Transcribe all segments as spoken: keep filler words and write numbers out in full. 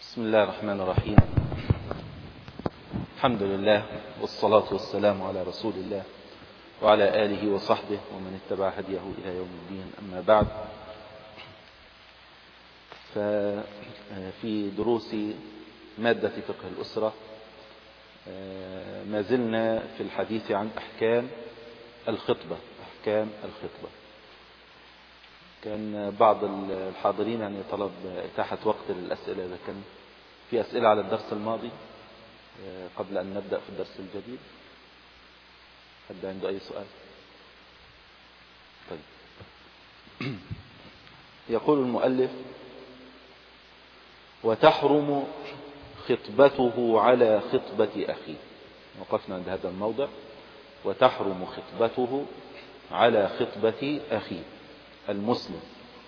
بسم الله الرحمن الرحيم. الحمد لله والصلاة والسلام على رسول الله وعلى آله وصحبه ومن اتبع هديه إلى يوم الدين. أما بعد، ففي دروس مادة فقه الأسرة ما زلنا في الحديث عن أحكام الخطبة أحكام الخطبة كان بعض الحاضرين يعني طلب إتاحة وقت للأسئلة، إذا كان في أسئلة على الدرس الماضي قبل أن نبدأ في الدرس الجديد. حد عنده أي سؤال؟ طيب. يقول المؤلف: وتحرم خطبته على خطبة أخيه. وقفنا عند هذا الموضع: وتحرم خطبته على خطبة أخيه المسلم.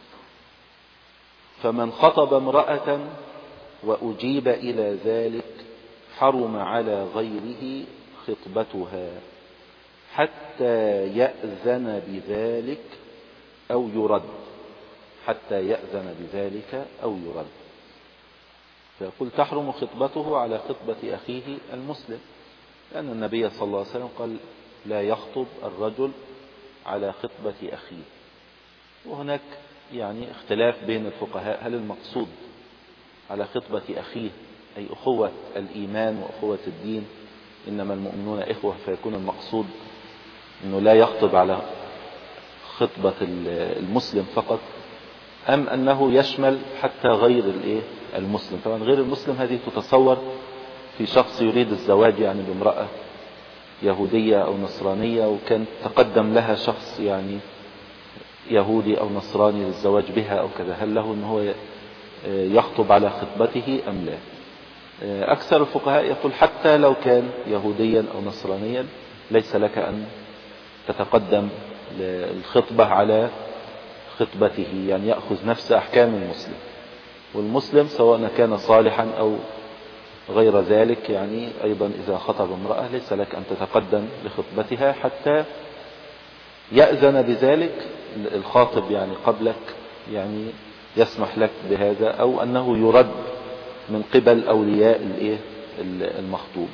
فمن خطب امرأة وأجيب إلى ذلك حرم على غيره خطبتها حتى يأذن بذلك أو يرد حتى يأذن بذلك أو يرد. فيقول تحرم خطبته على خطبة أخيه المسلم، لأن النبي صلى الله عليه وسلم قال: لا يخطب الرجل على خطبة أخيه. وهناك يعني اختلاف بين الفقهاء، هل المقصود على خطبة أخيه أي أخوة الإيمان وأخوة الدين، إنما المؤمنون إخوة، فيكون المقصود أنه لا يخطب على خطبة المسلم فقط، أم أنه يشمل حتى غير المسلم؟ طبعا غير المسلم هذه تتصور في شخص يريد الزواج يعني بامرأة يهودية أو نصرانية، وكان تقدم لها شخص يعني يهودي أو نصراني للزواج بها أو كذا، هل له أنه هو يخطب على خطبته أم لا؟ أكثر الفقهاء يقول حتى لو كان يهوديا أو نصرانيا ليس لك أن تتقدم الخطبة على خطبته، يعني يأخذ نفس أحكام المسلم. والمسلم سواء كان صالحا أو غير ذلك، يعني أيضا إذا خطب امرأة ليس لك أن تتقدم لخطبتها حتى يأذن بذلك الخاطب يعني قبلك، يعني يسمح لك بهذا، أو أنه يرد من قبل أولياء المخطوبة.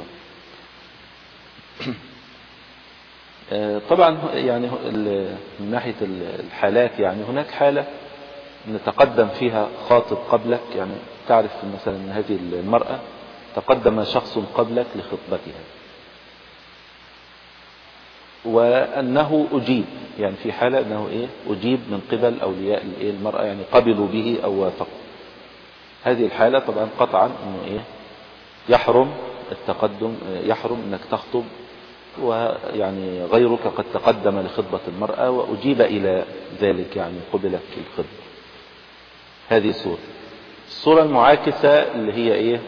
طبعا يعني من ناحية الحالات، يعني هناك حالة نتقدم فيها خاطب قبلك، يعني تعرف مثلا أن هذه المرأة تقدم شخص قبلك لخطبتها وأنه أجيب، يعني في حالة أنه إيه أجيب من قبل أولياء المرأة، يعني قبلوا به أو وافقوا. هذه الحالة طبعا قطعا أنه إيه يحرم التقدم، يحرم أنك تخطب ويعني غيرك قد تقدم لخطبة المرأة وأجيب إلى ذلك، يعني قبلت الخطبة. هذه صورة. الصورة المعاكسة اللي هي إيه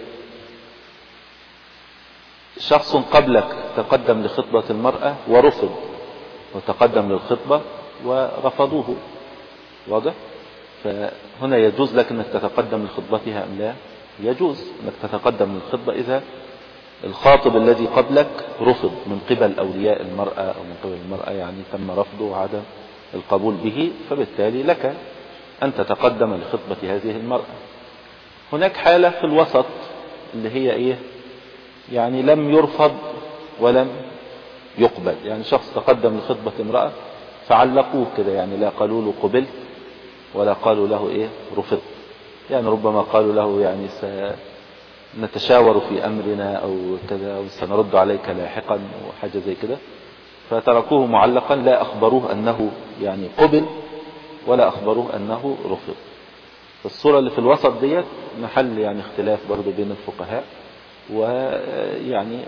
شخص قبلك تقدم لخطبة المرأة ورفض، وتقدم للخطبة ورفضوه، واضح؟ فهنا يجوز لك أنك تتقدم لخطبتها أم لا؟ يجوز أنك تتقدم للخطبة إذا الخاطب الذي قبلك رفض من قبل أولياء المرأة أو من قبل المرأة، يعني تم رفضه وعدم القبول به، فبالتالي لك أن تتقدم لخطبة هذه المرأة. هناك حالة في الوسط اللي هي إيه يعني لم يرفض ولم يقبل، يعني شخص تقدم لخطبة امرأة فعلقوه كده، يعني لا قالوا له قبلت ولا قالوا له إيه رفض، يعني ربما قالوا له يعني سنتشاور في أمرنا أو كذا أو سنرد عليك لاحقا وحاجة زي كده، فتركوه معلقا، لا أخبروه أنه يعني قبل ولا أخبروه أنه رفض. الصورة اللي في الوسط ديت محل يعني اختلاف برضو بين الفقهاء، ويعني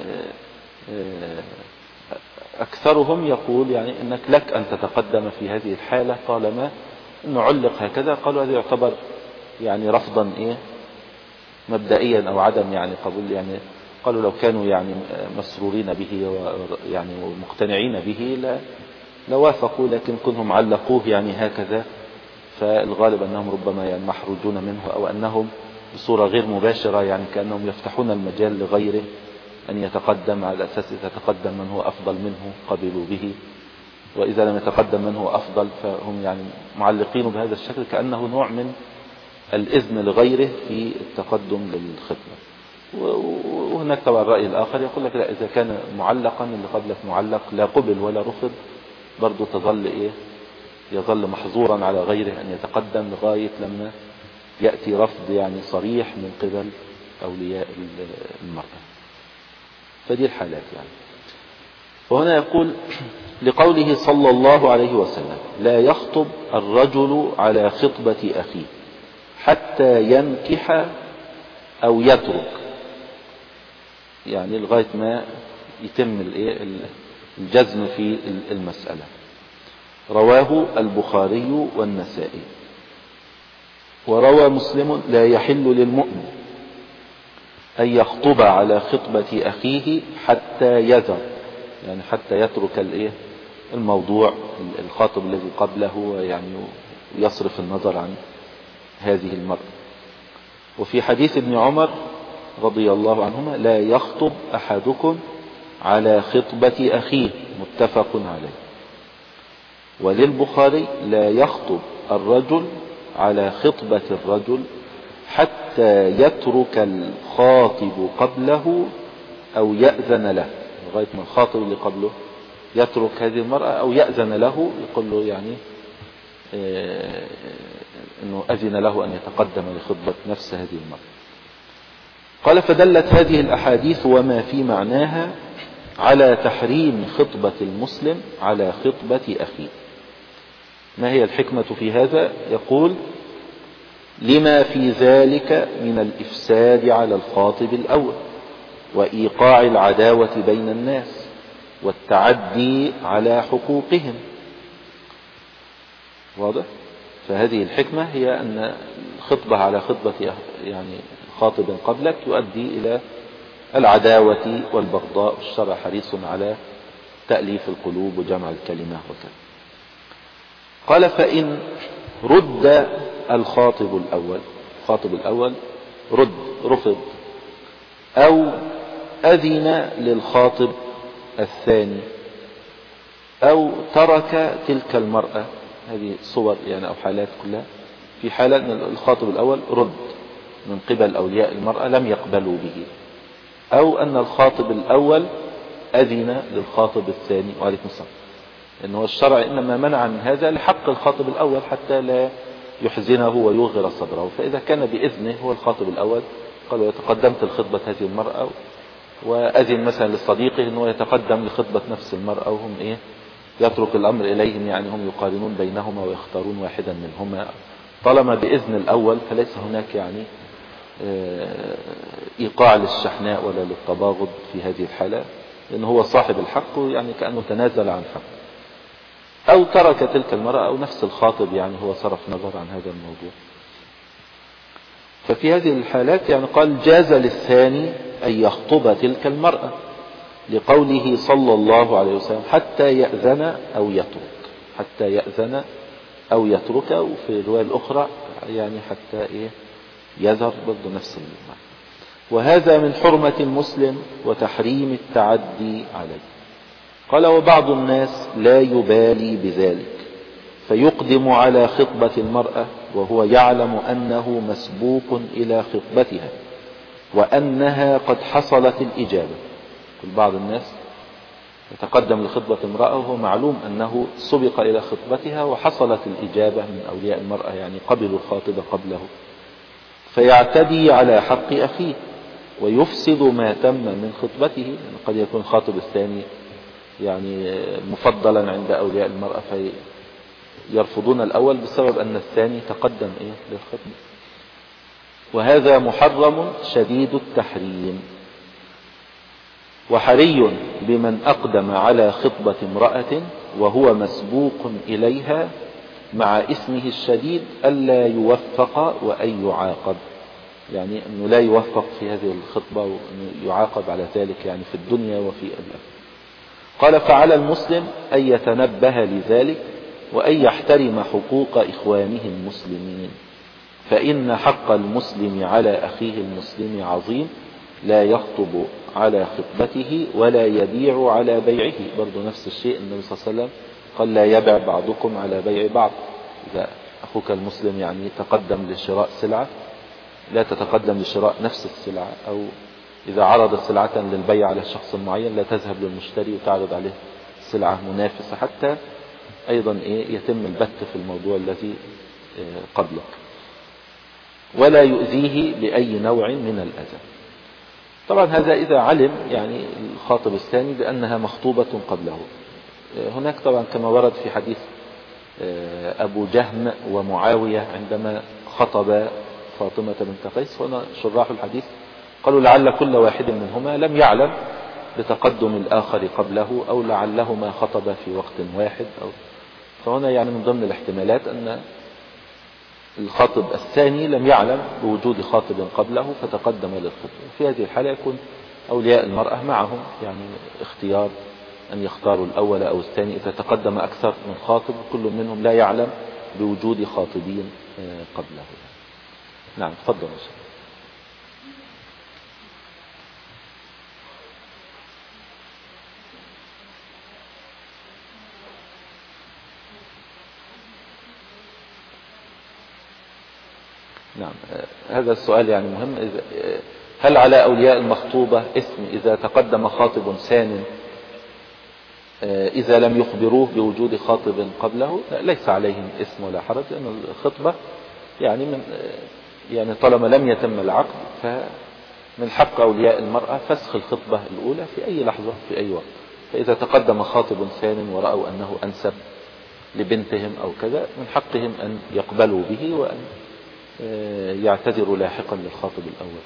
أكثرهم يقول يعني أنك لك أن تتقدم في هذه الحالة طالما أنه علق هكذا. قالوا هذا يعتبر يعني رفضا إيه مبدئيا أو عدم يعني قبول، يعني قالوا لو كانوا يعني مسرورين به ويعني مقتنعين به لا لوافقوا، لكن كونهم علقوه يعني هكذا فالغالب أنهم ربما يعني محروجون منه، أو أنهم بصورة غير مباشرة يعني كأنهم يفتحون المجال لغيره أن يتقدم، على أساس إذا تقدم من هو أفضل منه قبلوا به، وإذا لم يتقدم من هو أفضل فهم يعني معلقين بهذا الشكل، كأنه نوع من الإذن لغيره في التقدم للخطبة. وهناك طبعا الرأي الآخر يقول لك لا، إذا كان معلقا اللي قبلك معلق لا قبل ولا رفض برضو تظل إيه، يظل محظورا على غيره أن يتقدم لغاية لما يأتي رفض يعني صريح من قبل أولياء المرأة. فدي الحالات يعني. وهنا يقول لقوله صلى الله عليه وسلم لا يخطب الرجل على خطبة أخيه حتى ينكح أو يترك، يعني لغاية ما يتم الجزم في المسألة. رواه البخاري والنسائي. وروى مسلم لا يحل للمؤمن أن يخطب على خطبة أخيه حتى يذر، يعني حتى يترك الموضوع الخاطب الذي قبله يعني يصرف النظر عن هذه المرأة. وفي حديث ابن عمر رضي الله عنهما لا يخطب أحدكم على خطبة أخيه، متفق عليه. وللبخاري لا يخطب الرجل على خطبة الرجل حتى يترك الخاطب قبله أو يأذن له، لغاية ما الخاطب اللي قبله يترك هذه المرأة أو يأذن له، يقول له يعني آه أنه أذن له أن يتقدم لخطبة نفس هذه المرأة. قال فدلت هذه الأحاديث وما في معناها على تحريم خطبة المسلم على خطبة أخيه. ما هي الحكمة في هذا؟ يقول لما في ذلك من الإفساد على الخاطب الأول وإيقاع العداوة بين الناس والتعدي على حقوقهم. واضح؟ فهذه الحكمة هي أن الخطبة على خطبة يعني خاطب قبلك يؤدي إلى العداوة والبغضاء، والشرع حريص على تأليف القلوب وجمع الكلمة وكذا. قال فإن رد الخاطب الأول، الخاطب الأول رد رفض أو أذن للخاطب الثاني أو ترك تلك المرأة، هذه صور يعني أو حالات كلها. في حالة أن الخاطب الأول رد من قبل أولياء المرأة لم يقبلوا به، أو أن الخاطب الأول أذن للخاطب الثاني. وعليكم السلام. إنه الشرع إنما منع من هذا لحق الخاطب الأول حتى لا يحزنه ويوغر صدره. فإذا كان بإذنه هو الخاطب الأول قال يتقدمت لخطبة هذه المرأة، وأذن مثلا للصديق أنه يتقدم لخطبة نفس المرأة، وهم إيه يترك الأمر إليهم، يعني هم يقارنون بينهما ويختارون واحدا منهما. طالما بإذن الأول فليس هناك يعني إيقاع للشحناء ولا للتباغض في هذه الحالة، لأنه هو صاحب الحق يعني كأنه تنازل عن حق. أو ترك تلك المرأة أو نفس الخاطب يعني هو صرف نظر عن هذا الموضوع. ففي هذه الحالات يعني قال جاز للثاني أن يخطب تلك المرأة لقوله صلى الله عليه وسلم حتى يأذن أو يترك، حتى يأذن أو يترك. وفي الرواية الأخرى يعني حتى إيه يذر، برضو نفس المعنى. وهذا من حرمة المسلم وتحريم التعدي عليه. قال وبعض الناس لا يبالي بذلك فيقدم على خطبة المرأة وهو يعلم أنه مسبوق إلى خطبتها وأنها قد حصلت الإجابة. كل بعض الناس يتقدم لخطبة امرأة وهو معلوم أنه سبق إلى خطبتها وحصلت الإجابة من أولياء المرأة، يعني قبلوا الخاطب قبله، فيعتدي على حق أخيه ويفسد ما تم من خطبته. يعني قد يكون الخاطب الثاني يعني مفضلا عند أولياء المرأة فيرفضون الأول بسبب أن الثاني تقدم إيه للخطبة. وهذا محرم شديد التحريم. وحري بمن أقدم على خطبة امرأة وهو مسبوق إليها مع اسمه الشديد ألا يوفق وأن يعاقب، يعني أنه لا يوفق في هذه الخطبة وأنه يعاقب على ذلك يعني في الدنيا وفي الآخرة. قال فعلى المسلم أن يتنبه لذلك وأن يحترم حقوق إخوانه المسلمين، فإن حق المسلم على أخيه المسلم عظيم، لا يخطب على خطبته ولا يبيع على بيعه. برضو نفس الشيء النبي صلى الله عليه وسلم قال لا يبع بعضكم على بيع بعض. إذا أخوك المسلم يعني تقدم لشراء سلعة، لا تتقدم لشراء نفس السلعة، أو إذا عرض سلعة للبيع على شخص معين لا تذهب للمشتري وتعرض عليه سلعة منافسة، حتى أيضا إيه يتم البت في الموضوع الذي قبلك، ولا يؤذيه بأي نوع من الأذى. طبعا هذا إذا علم يعني الخاطب الثاني بأنها مخطوبة قبله. هناك طبعا كما ورد في حديث أبو جهم ومعاوية عندما خطب فاطمة بنت قيس، هنا شراح الحديث قالوا لعل كل واحد منهما لم يعلم بتقدم الآخر قبله، أو لعلهما خطب في وقت واحد، أو فهنا يعني من ضمن الاحتمالات أن الخاطب الثاني لم يعلم بوجود خاطب قبله فتقدم للخطبة. في هذه الحالة يكون أولياء المرأة معهم يعني اختيار أن يختاروا الأول أو الثاني إذا تقدم أكثر من خاطب كل منهم لا يعلم بوجود خاطبين قبله. نعم تفضل. نعم هذا السؤال يعني مهم. هل على أولياء المخطوبة إثم إذا تقدم خاطب ثان إذا لم يخبروه بوجود خاطب قبله؟ ليس عليهم إثم ولا حرج، لأن الخطبة يعني من يعني طالما لم يتم العقد فمن حق أولياء المرأة فسخ الخطبة الأولى في أي لحظة في أي وقت. فإذا تقدم خاطب ثان ورأوا أنه أنسب لبنتهم أو كذا من حقهم أن يقبلوا به وأن يعتذروا لاحقا للخاطب الأول.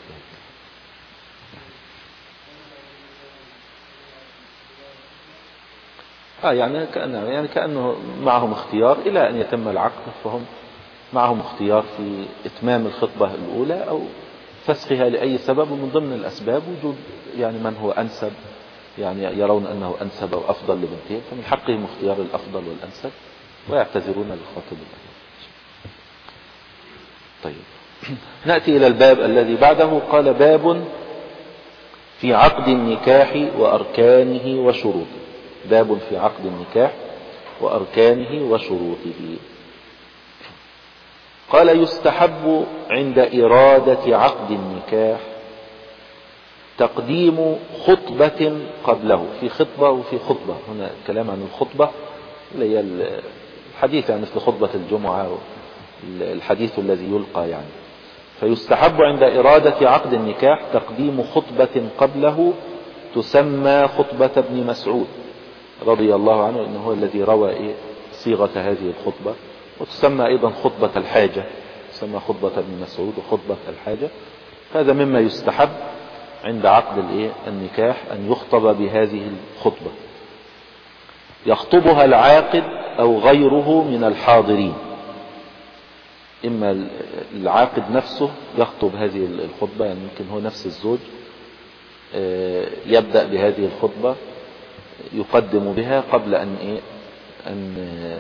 آه يعني كأنه يعني كأنه معهم اختيار إلى أن يتم العقد، فهم معهم اختيار في إتمام الخطبة الأولى أو فسخها لأي سبب، ومن ضمن الأسباب وجود يعني من هو أنسب، يعني يرون أنه أنسب أو أفضل لبنتهم، فمن حقهم اختيار الأفضل والأنسب ويعتذرون للخاطب الأول. طيب نأتي إلى الباب الذي بعده. قال باب في عقد النكاح وأركانه وشروطه. باب في عقد النكاح وأركانه وشروطه. قال يستحب عند إرادة عقد النكاح تقديم خطبة قبله. في خطبة وفي خطبة، هنا الكلام عن الخطبة اللي هي الحديث عن مثل خطبة الجمعة الحديث الذي يلقى يعني. فيستحب عند إرادة عقد النكاح تقديم خطبة قبله تسمى خطبة ابن مسعود رضي الله عنه، إنه هو الذي روى إيه صيغة هذه الخطبة، وتسمى أيضا خطبة الحاجة، تسمى خطبة ابن مسعود وخطبة الحاجة. هذا مما يستحب عند عقد الإيه النكاح أن يخطب بهذه الخطبة، يخطبها العاقد أو غيره من الحاضرين. إما العاقد نفسه يخطب هذه الخطبة، يعني يمكن هو نفس الزوج يبدأ بهذه الخطبة يقدم بها قبل أن إيه أن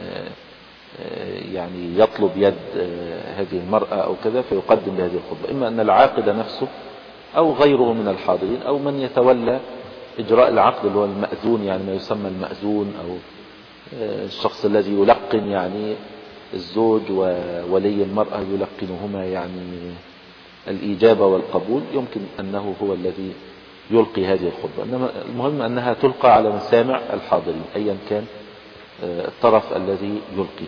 يعني يطلب يد هذه المرأة أو كذا، فيقدم بهذه الخطبة. إما أن العاقد نفسه أو غيره من الحاضرين أو من يتولى إجراء العقد اللي هو المأذون، يعني ما يسمى المأذون، أو الشخص الذي يلقن يعني الزوج وولي المرأة يلقنهما يعني الإجابة والقبول، يمكن أنه هو الذي يلقي هذه الخطبة. إنما المهم أنها تلقى على مسامع الحاضرين أيا كان الطرف الذي يلقي.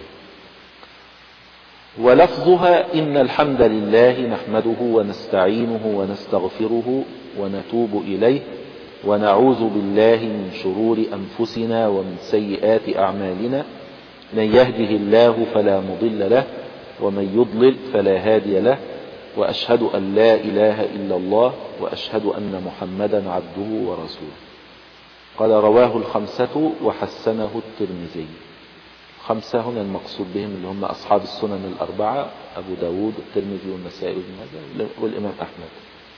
ولفظها إن الحمد لله نحمده ونستعينه ونستغفره ونتوب إليه ونعوذ بالله من شرور أنفسنا ومن سيئات أعمالنا، من يهده الله فلا مضل له ومن يضلل فلا هادي له، وأشهد أن لا إله إلا الله وأشهد أن محمدا عبده ورسوله. قال رواه الخمسة وحسنه الترمذي. خمسة هنا المقصود بهم اللي هم أصحاب السنن الأربعة، أبو داود الترمذي والنسائي وابن ماجه والإمام أحمد.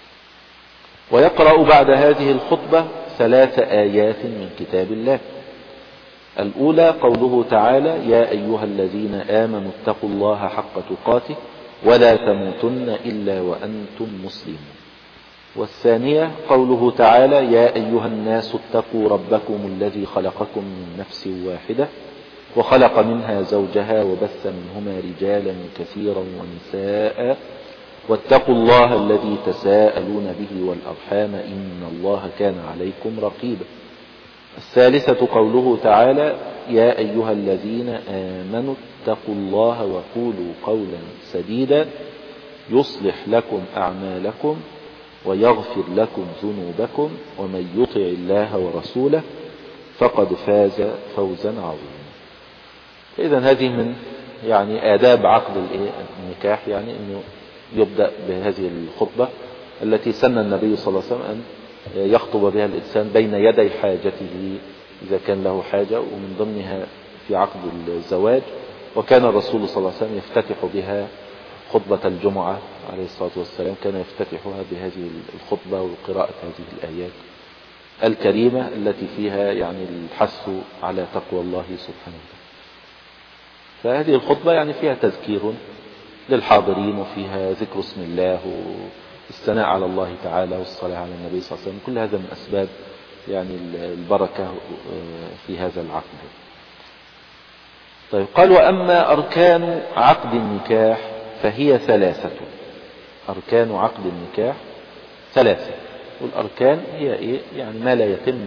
ويقرأ بعد هذه الخطبة ثلاث آيات من كتاب الله. الأولى قوله تعالى يا أيها الذين آمنوا اتقوا الله حق تقاته ولا تموتن إلا وأنتم مسلمون. والثانية قوله تعالى يا أيها الناس اتقوا ربكم الذي خلقكم من نفس واحدة وخلق منها زوجها وبث منهما رجالا كثيرا ونساء واتقوا الله الذي تساءلون به والأرحام إن الله كان عليكم رقيبا. الثالثة قوله تعالى يا أيها الذين آمنوا اتقوا الله وقولوا قولا سديدا يصلح لكم أعمالكم ويغفر لكم ذنوبكم ومن يطع الله ورسوله فقد فاز فوزا عظيما. إذن هذه من يعني آداب عقد النكاح، يعني أنه يبدأ بهذه الخطبة التي سن النبي صلى الله عليه وسلم أن يخطب بها الإنسان بين يدي حاجته إذا كان له حاجة، ومن ضمنها في عقد الزواج. وكان الرسول صلى الله عليه وسلم يفتتح بها خطبة الجمعة عليه الصلاة والسلام، كان يفتتحها بهذه الخطبة وقراءة هذه الآيات الكريمة التي فيها يعني الحث على تقوى الله سبحانه وتعالى. فهذه الخطبة يعني فيها تذكير للحاضرين، وفيها ذكر اسم الله والثناء على الله تعالى والصلاة على النبي صلى الله عليه وسلم. كل هذا من أسباب يعني البركة في هذا العقد. طيب، قال وأما أركان عقد النكاح فهي ثلاثة. أركان عقد النكاح ثلاثة، والأركان هي إيه؟ يعني ما لا يتم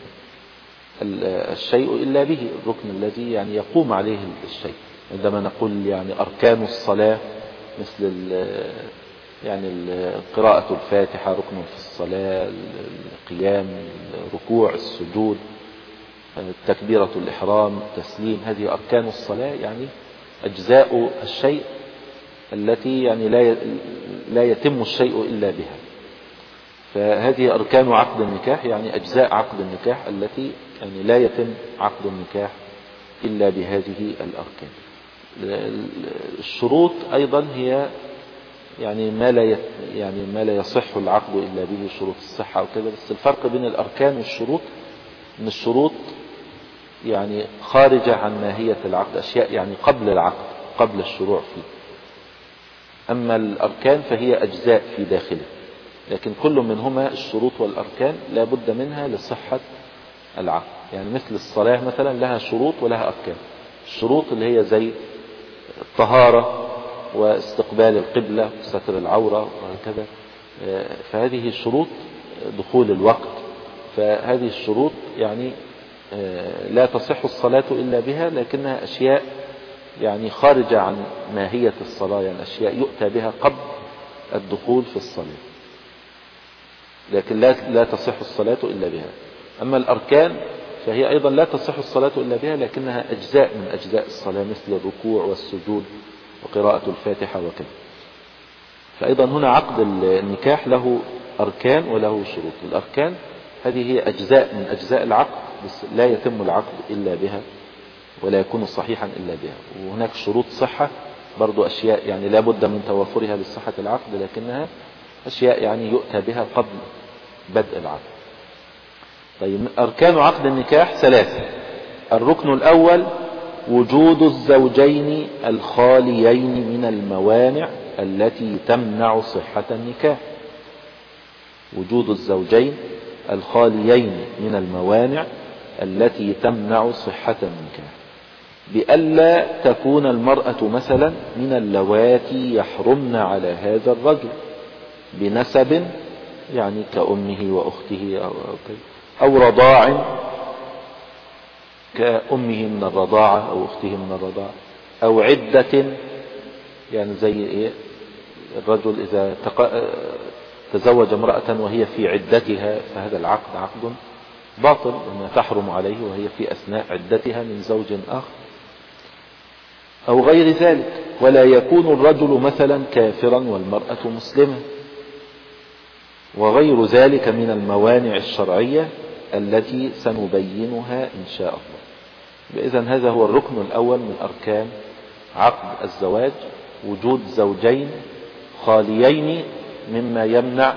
الشيء إلا به، الركن الذي يعني يقوم عليه الشيء. عندما نقول يعني أركان الصلاة مثل يعني قراءة الفاتحة ركن في الصلاة، القيام، الركوع، السجود، تكبيرة الإحرام، التسليم، هذه أركان الصلاة، يعني أجزاء الشيء التي يعني لا لا يتم الشيء إلا بها. فهذه أركان عقد النكاح، يعني أجزاء عقد النكاح التي يعني لا يتم عقد النكاح إلا بهذه الأركان. الشروط أيضا هي يعني ما لا يعني ما لا يصح العقد إلا به، شروط الصحة وكذا. بس الفرق بين الأركان والشروط إن الشروط يعني خارجة عن ماهية العقد، أشياء يعني قبل العقد، قبل الشروع فيه. أما الأركان فهي أجزاء في داخله، لكن كل منهما الشروط والأركان لا بد منها لصحة العقد. يعني مثل الصلاة مثلا لها شروط ولها أركان. الشروط اللي هي زي الطهارة واستقبال القبلة وستر العورة وهكذا، فهذه شروط دخول الوقت. فهذه الشروط يعني لا تصح الصلاة إلا بها، لكنها أشياء يعني خارجة عن ماهية الصلاة، يعني أشياء يؤتى بها قبل الدخول في الصلاة، لكن لا لا تصح الصلاة إلا بها. أما الأركان فهي أيضا لا تصح الصلاة إلا بها، لكنها أجزاء من أجزاء الصلاة مثل الركوع والسجود وقراءة الفاتحة وكذا. فأيضا هنا عقد النكاح له أركان وله شروط. الأركان هذه هي أجزاء من أجزاء العقد، بس لا يتم العقد إلا بها ولا يكون صحيحا إلا بها. وهناك شروط صحة برضو، أشياء يعني لا بد من توفرها لصحة العقد، لكنها أشياء يعني يؤتى بها قبل بدء العقد. طيب، أركان عقد النكاح ثلاثة. الركن الأول وجود الزوجين الخاليين من الموانع التي تمنع صحة النكاح. وجود الزوجين الخاليين من الموانع التي تمنع صحة النكاح، بألا تكون المرأة مثلا من اللواتي يحرمن على هذا الرجل بنسب، يعني كأمه وأخته، أو, أو رضاع كأمه من الرضاعة أو أخته من الرضاعة، أو عدة، يعني زي إيه الرجل إذا تزوج امرأة وهي في عدتها فهذا العقد عقد باطل، لأنها تحرم عليه وهي في أثناء عدتها من زوج آخر، أو غير ذلك. ولا يكون الرجل مثلا كافرا والمرأة مسلمة، وغير ذلك من الموانع الشرعية التي سنبينها إن شاء الله. إذن هذا هو الركن الأول من أركان عقد الزواج، وجود زوجين خاليين مما يمنع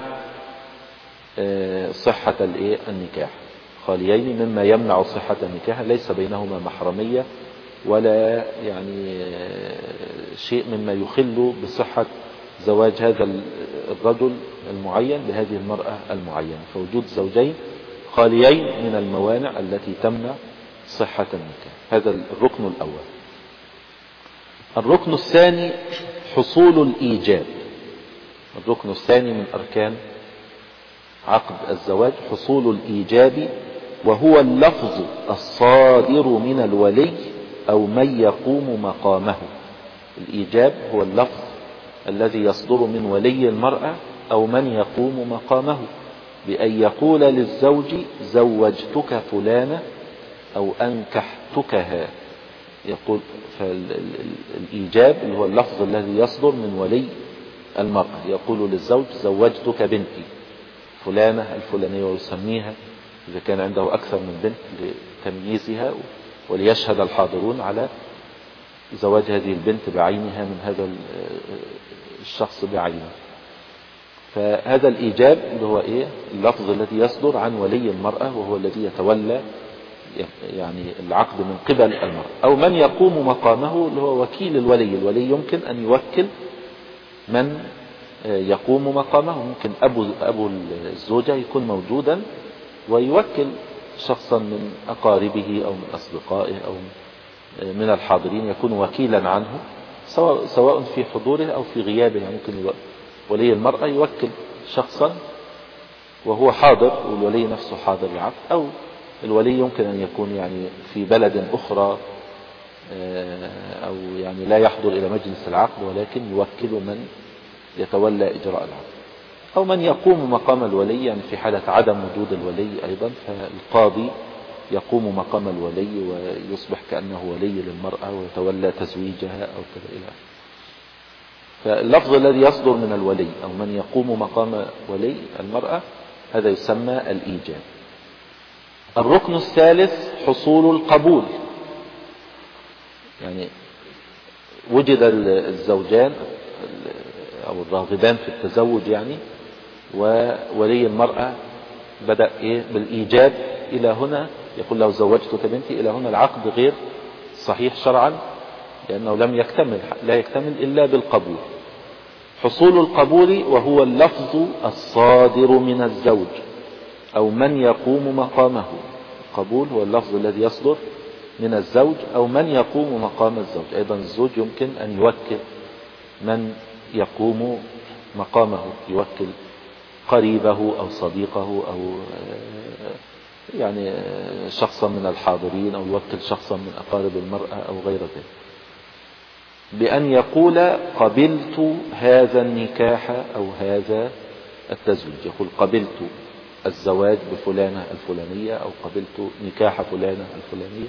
صحة النكاح، خاليين مما يمنع صحة النكاح، ليس بينهما محرمية ولا يعني شيء مما يخل بصحة زواج هذا الرجل المعين بهذه المرأة المعينة. فوجود زوجين خاليين من الموانع التي تمنع صحة النكاح. هذا الركن الأول. الركن الثاني حصول الإيجاب. الركن الثاني من أركان عقد الزواج حصول الإيجاب، وهو اللفظ الصادر من الولي أو من يقوم مقامه. الإيجاب هو اللفظ الذي يصدر من ولي المرأة أو من يقوم مقامه، بأن يقول للزوج زوجتك فلانة أو أنكحتكها. يقول فالإيجاب اللي هو اللفظ الذي يصدر من ولي المرأة، يقول للزوج زوجتك بنتي فلانة الفلانية، ويسميها إذا كان عنده أكثر من بنت لتمييزها، وليشهد الحاضرون على زواج هذه البنت بعينها من هذا الشخص بعينه. فهذا الإيجاب اللي هو إيه؟ اللفظ الذي يصدر عن ولي المرأة، وهو الذي يتولى يعني العقد من قبل المرأة، أو من يقوم مقامه اللي هو وكيل الولي. الولي يمكن أن يوكل من يقوم مقامه. ممكن أبو, أبو الزوجة يكون موجودا ويوكل شخصا من أقاربه أو من أصدقائه أو من الحاضرين، يكون وكيلا عنه سواء, سواء في حضوره أو في غيابه. ممكن ولي المرأة يوكل شخصا وهو حاضر والولي نفسه حاضر العقد، أو الولي يمكن أن يكون يعني في بلد أخرى أو يعني لا يحضر إلى مجلس العقد، ولكن يوكل من يتولى إجراء العقد، أو من يقوم مقام الولي. يعني في حالة عدم وجود الولي أيضا فالقاضي يقوم مقام الولي ويصبح كأنه ولي للمرأة ويتولى تزويجها أو كذا إلى آخره. فاللفظ الذي يصدر من الولي أو من يقوم مقام ولي المرأة هذا يسمى الإيجاب. الركن الثالث حصول القبول. يعني وجد الزوجان أو الراغبان في التزوج يعني، وولي المرأة بدأ إيه بالإيجاب إلى هنا، يقول له زوجتك بنتي، إلى هنا العقد غير صحيح شرعا، لأنه لم يكتمل لا يكتمل إلا بالقبول. حصول القبول وهو اللفظ الصادر من الزوج أو من يقوم مقامه. القبول هو اللفظ الذي يصدر من الزوج أو من يقوم مقام الزوج. أيضا الزوج يمكن أن يوكل من يقوم مقامه، يوكل قريبه أو صديقه أو يعني شخصا من الحاضرين، أو يوكل شخصا من أقارب المرأة أو غير ذلك، بأن يقول قبلت هذا النكاح أو هذا التزويج. يقول قبلت الزواج بفلانة الفلانية أو قبلت نكاح فلانة الفلانية.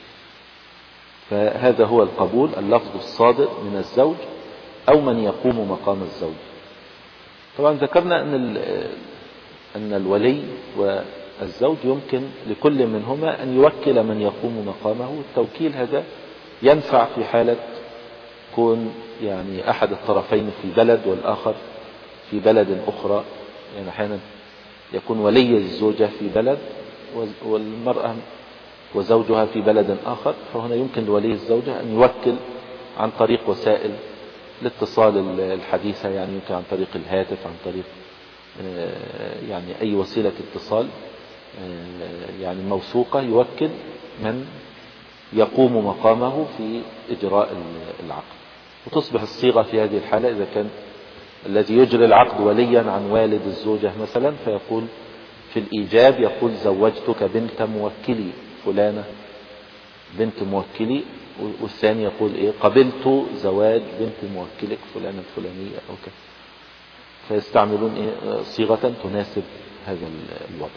فهذا هو القبول، اللفظ الصادر من الزوج أو من يقوم مقام الزوج. طبعا ذكرنا أن أن الولي والزوج يمكن لكل منهما أن يوكل من يقوم مقامه. التوكيل هذا ينفع في حالة كون يعني أحد الطرفين في بلد والآخر في بلد أخرى. يعني أحيانا يكون ولي الزوجة في بلد والمرأة وزوجها في بلد آخر، فهنا يمكن لولي الزوجة أن يوكل عن طريق وسائل الاتصال الحديثة، يعني يمكن عن طريق الهاتف، عن طريق يعني أي وسيلة اتصال يعني موثوقة، يوكل من يقوم مقامه في إجراء العقد. وتصبح الصيغة في هذه الحالة إذا كان الذي يجري العقد وليا عن والد الزوجة مثلا، فيقول في الإيجاب يقول زوجتك بنت موكلي فلانة بنت موكلي، والثاني يقول إيه قبلت زواج بنت موكلك فلانة الفلانية أو كذا. فيستعملون إيه صيغة تناسب هذا الوضع.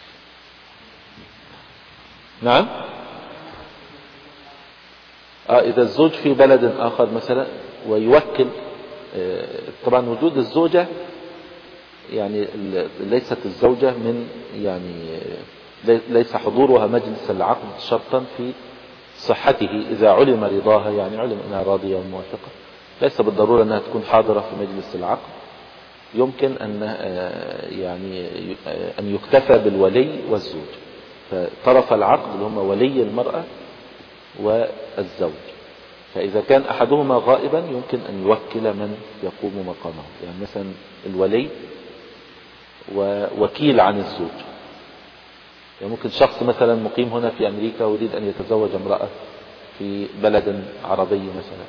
نعم. آه إذا الزوج في بلد آخر مثلا ويوكل، آه طبعا وجود الزوجة يعني ليست الزوجة من يعني ليس حضورها مجلس العقد شرطا في صحته. إذا علم رضاها يعني علم أنها راضية وموافقة، ليس بالضرورة أنها تكون حاضرة في مجلس العقد. يمكن أن يعني أن يكتفى بالولي والزوج، فطرف العقد اللي هم ولي المرأة والزوج. فإذا كان أحدهما غائبا يمكن أن يوكل من يقوم مقامه، يعني مثلا الولي ووكيل عن الزوج، يعني ممكن شخص مثلا مقيم هنا في أمريكا ويريد أن يتزوج امرأة في بلد عربي مثلا،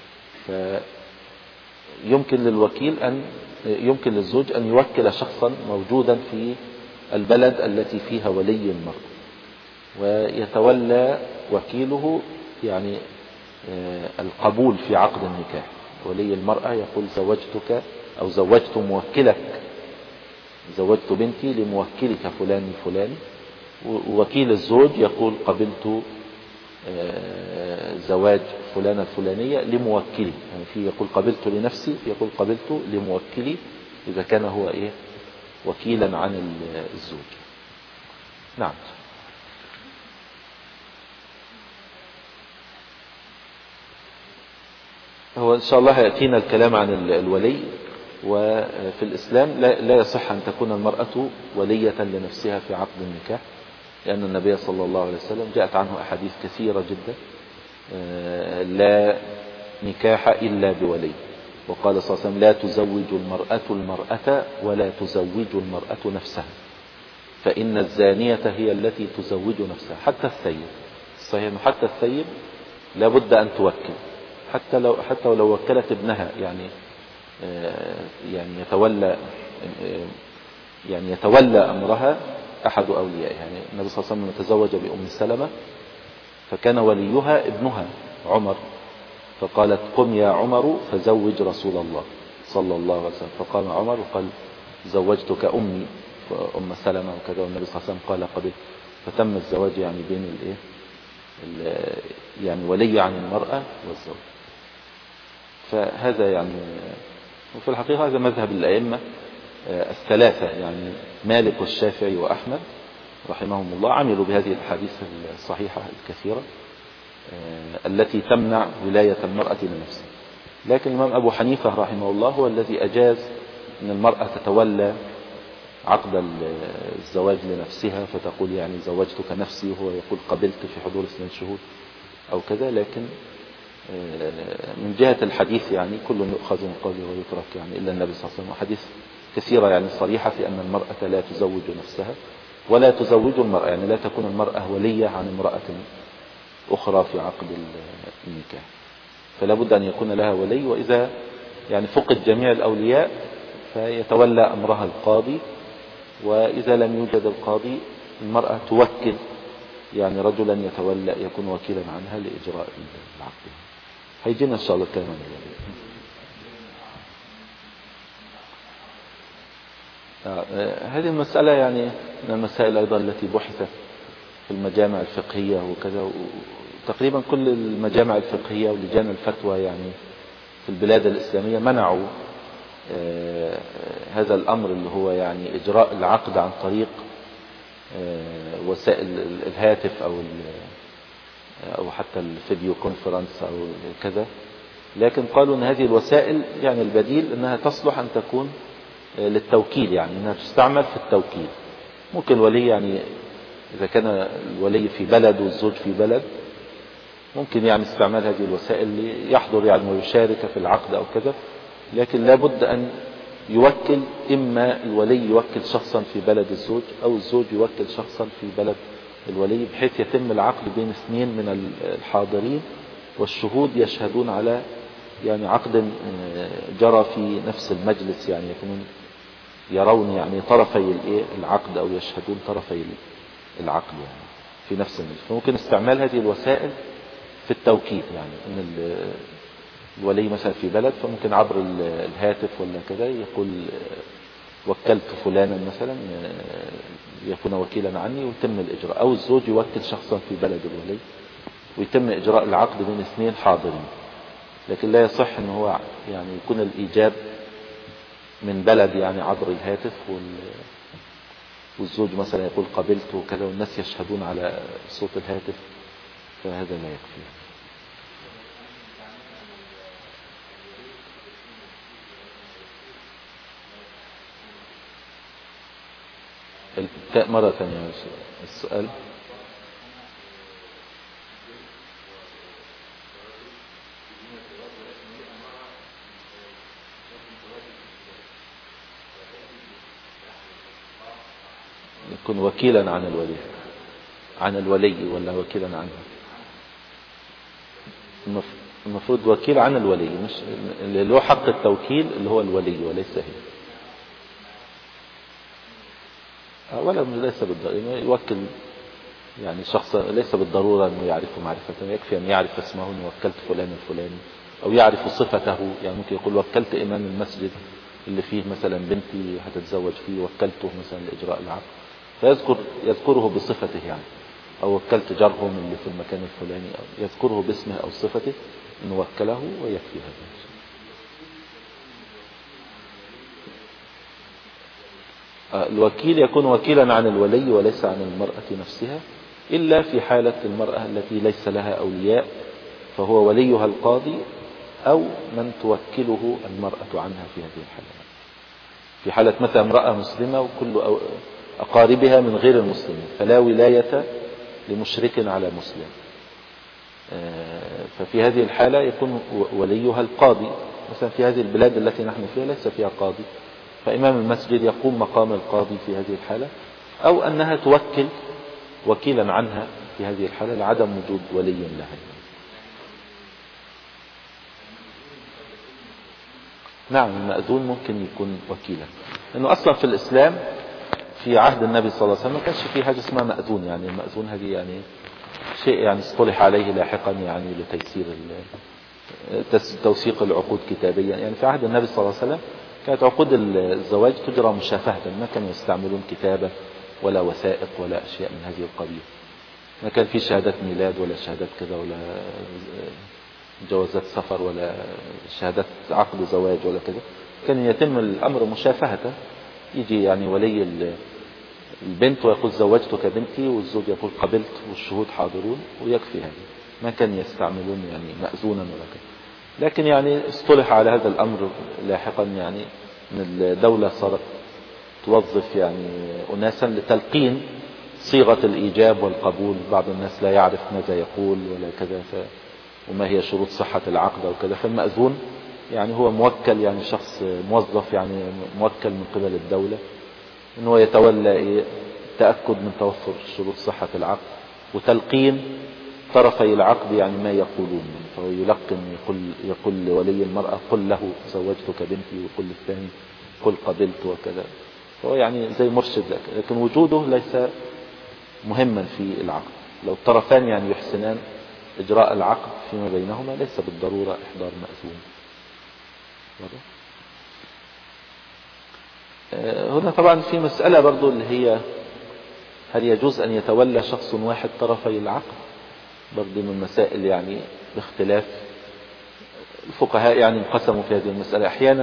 فيمكن للوكيل أن يمكن للزوج أن يوكل شخصا موجودا في البلد التي فيها ولي المرأة، ويتولى وكيله يعني القبول في عقد النكاح. ولي المرأة يقول زوجتك أو زوجت موكلك، زوجت بنتي لموكلك فلان الفلاني، ووكيل الزوج يقول قبلت زواج فلانة الفلانية لموكلي، يعني في يقول قبلت لنفسي، يقول قبلت لموكلي إذا كان هو إيه وكيلا عن الزوج. نعم. هو إن شاء الله يأتينا الكلام عن الولي. وفي الإسلام لا يصح أن تكون المرأة ولية لنفسها في عقد النكاح، لأن النبي صلى الله عليه وسلم جاءت عنه أحاديث كثيرة جدا، لا نكاح إلا بولي. وقال صلى الله عليه وسلم لا تزوج المرأة المرأة ولا تزوج المرأة نفسها، فإن الزانية هي التي تزوج نفسها. حتى الثيب، صحيح أنه حتى الثيب لابد أن توكل، حتى لو حتى ولو وكلت ابنها، يعني يعني يتولى يعني يتولى أمرها أحد أوليائها. يعني النبي صلى الله عليه وسلم تزوج بأم سلمة، فكان وليها ابنها عمر، فقالت قم يا عمر فزوج رسول الله صلى الله عليه وسلم، فقام عمر وقال زوجتك أمي أم سلمة وكذا، والنبي صلى الله عليه وسلم قال قبل، فتم الزواج يعني بين الايه يعني ولي عن المرأة والزوج. فهذا يعني، وفي الحقيقة هذا مذهب الأئمة الثلاثة، يعني مالك والشافعي وأحمد رحمهم الله، عملوا بهذه الأحاديث الصحيحة الكثيرة التي تمنع ولاية المرأة لنفسها. لكن الإمام أبو حنيفة رحمه الله هو الذي أجاز أن المرأة تتولى عقد الزواج لنفسها، فتقول يعني زوجتك نفسي، وهو يقول قبلت في حضور اثنين شهود أو كذا. لكن من جهة الحديث يعني كل يؤخذ من قوله ويترك، يعني إلا النبي صلى الله عليه وسلم. حديث كثيرة يعني صريحة في أن المرأة لا تزوج نفسها ولا تزوج المرأة، يعني لا تكون المرأة ولية عن امرأة أخرى في عقد النكاح، فلا بد أن يكون لها ولي. وإذا يعني فقد جميع الأولياء فيتولى أمرها القاضي، وإذا لم يوجد القاضي المرأة توكل يعني رجلا يتولى يكون وكيلا عنها لإجراء العقد. هيجينا إن شاء الله الكلام عن الولي. هذه المسألة يعني من المسائل أيضا التي بحثت في المجامع الفقهية وكذا، تقريبا كل المجامع الفقهية ولجان الفتوى يعني في البلاد الإسلامية منعوا آه هذا الأمر اللي هو يعني إجراء العقد عن طريق آه وسائل الهاتف أو أو حتى الفيديو كونفرنس أو كذا. لكن قالوا أن هذه الوسائل يعني البديل أنها تصلح أن تكون آه للتوكيل، يعني أنها تستعمل في التوكيل. ممكن الولي يعني إذا كان الولي في بلد والزوج في بلد ممكن يعني استعمال هذه الوسائل ليحضر يعني ويشارك في العقد أو كذا، لكن لا بد أن يوكل، إما الولي يوكل شخصا في بلد الزوج أو الزوج يوكل شخصا في بلد الولي، بحيث يتم العقد بين اثنين من الحاضرين والشهود يشهدون على يعني عقد جرى في نفس المجلس، يعني يكونون يرون يعني طرفي العقد أو يشهدون طرفي العقد يعني في نفس المجلس. فممكن استعمال هذه الوسائل في التوكيد، يعني ان الولي مثلا في بلد فممكن عبر الهاتف ولا كذا يقول وكلت فلانا مثلا يكون وكيلا عني ويتم الإجراء، أو الزوج يوكل شخصا في بلد الولي ويتم إجراء العقد بين اثنين حاضرين. لكن لا يصح أنه هو يعني يكون الإيجاب من بلد يعني عبر الهاتف والزوج مثلا يقول قبلت وكذا والناس يشهدون على صوت الهاتف، فهذا لا يكفي. مرة ثانية السؤال. يكون وكيلا عن الولي. عن الولي ولا وكيلا عنه؟ المفروض وكيل عن الولي، مش اللي له حق التوكيل اللي هو الولي وليس هي. ولا ليس بالضرورة يوكل يعني شخص، ليس بالضرورة أنه يعرفه معرفة، يكفي أن يعرف اسمه أنه وكلت فلان الفلاني، أو يعرف صفته. يعني ممكن يقول وكلت إمام المسجد اللي فيه مثلا بنتي هتتزوج فيه، وكلته مثلا لإجراء العقد، فيذكر يذكره بصفته يعني. أو وكلت جارهم اللي في المكان الفلاني، أو يذكره باسمه أو صفته أنه وكله، ويكفي هذا. الوكيل يكون وكيلا عن الولي وليس عن المرأة نفسها، إلا في حالة المرأة التي ليس لها أولياء، فهو وليها القاضي أو من توكله المرأة عنها في هذه الحالة. في حالة مثلا امرأة مسلمة وكل أقاربها من غير المسلمين، فلا ولاية لمشرك على مسلم، ففي هذه الحالة يكون وليها القاضي. مثلا في هذه البلاد التي نحن فيها ليس فيها قاضي، فإمام المسجد يقوم مقام القاضي في هذه الحالة، أو أنها توكل وكيلا عنها في هذه الحالة لعدم وجود ولي لها. نعم، المأذون ممكن يكون وكيلا، لأنه أصلا في الإسلام في عهد النبي صلى الله عليه وسلم ما كانش في حاجة اسمها مأذون. يعني المأذون هذه يعني شيء يعني اصطلح عليه لاحقا يعني لتيسير توثيق العقود كتابيا. يعني في عهد النبي صلى الله عليه وسلم كانت عقود الزواج تجرى مشافهة، ما كانوا يستعملون كتابة ولا وثائق ولا أشياء من هذه القبيل. ما كان في شهادات ميلاد ولا شهادات كذا ولا جوازات سفر ولا شهادات عقد زواج ولا كذا. كان يتم الأمر مشافهة، يجي يعني ولي البنت ويقول زوجتك بنتي، والزوج يقول قبلت، والشهود حاضرون، ويكفي هذا. ما كان يستعملون يعني مأذونا ولا كذا. لكن يعني اصطلح على هذا الأمر لاحقا، يعني ان الدولة صارت توظف يعني أناسا لتلقين صيغة الإيجاب والقبول. بعض الناس لا يعرف ماذا يقول ولا كذا، ف... وما هي شروط صحة العقد وكذا. فالمأذون يعني هو موكل، يعني شخص موظف يعني موكل من قبل الدولة انه يتولى إيه؟ التأكد من توفر شروط صحة العقد وتلقين طرفي العقد يعني ما يقولون. فهو يلقن، يقول, يقول لولي المرأة قل له زوجتك بنتي، وقل للثاني قل قبلت وكذا. فهو يعني زي مرشد لك، لكن وجوده ليس مهما في العقد. لو الطرفان يعني يحسنان إجراء العقد فيما بينهما ليس بالضرورة إحضار مأذون. هنا طبعا في مسألة برضو اللي هي هل يجوز أن يتولى شخص واحد طرفي العقد؟ برضو من المسائل يعني باختلاف الفقهاء، يعني انقسموا في هذه المسألة. أحيانا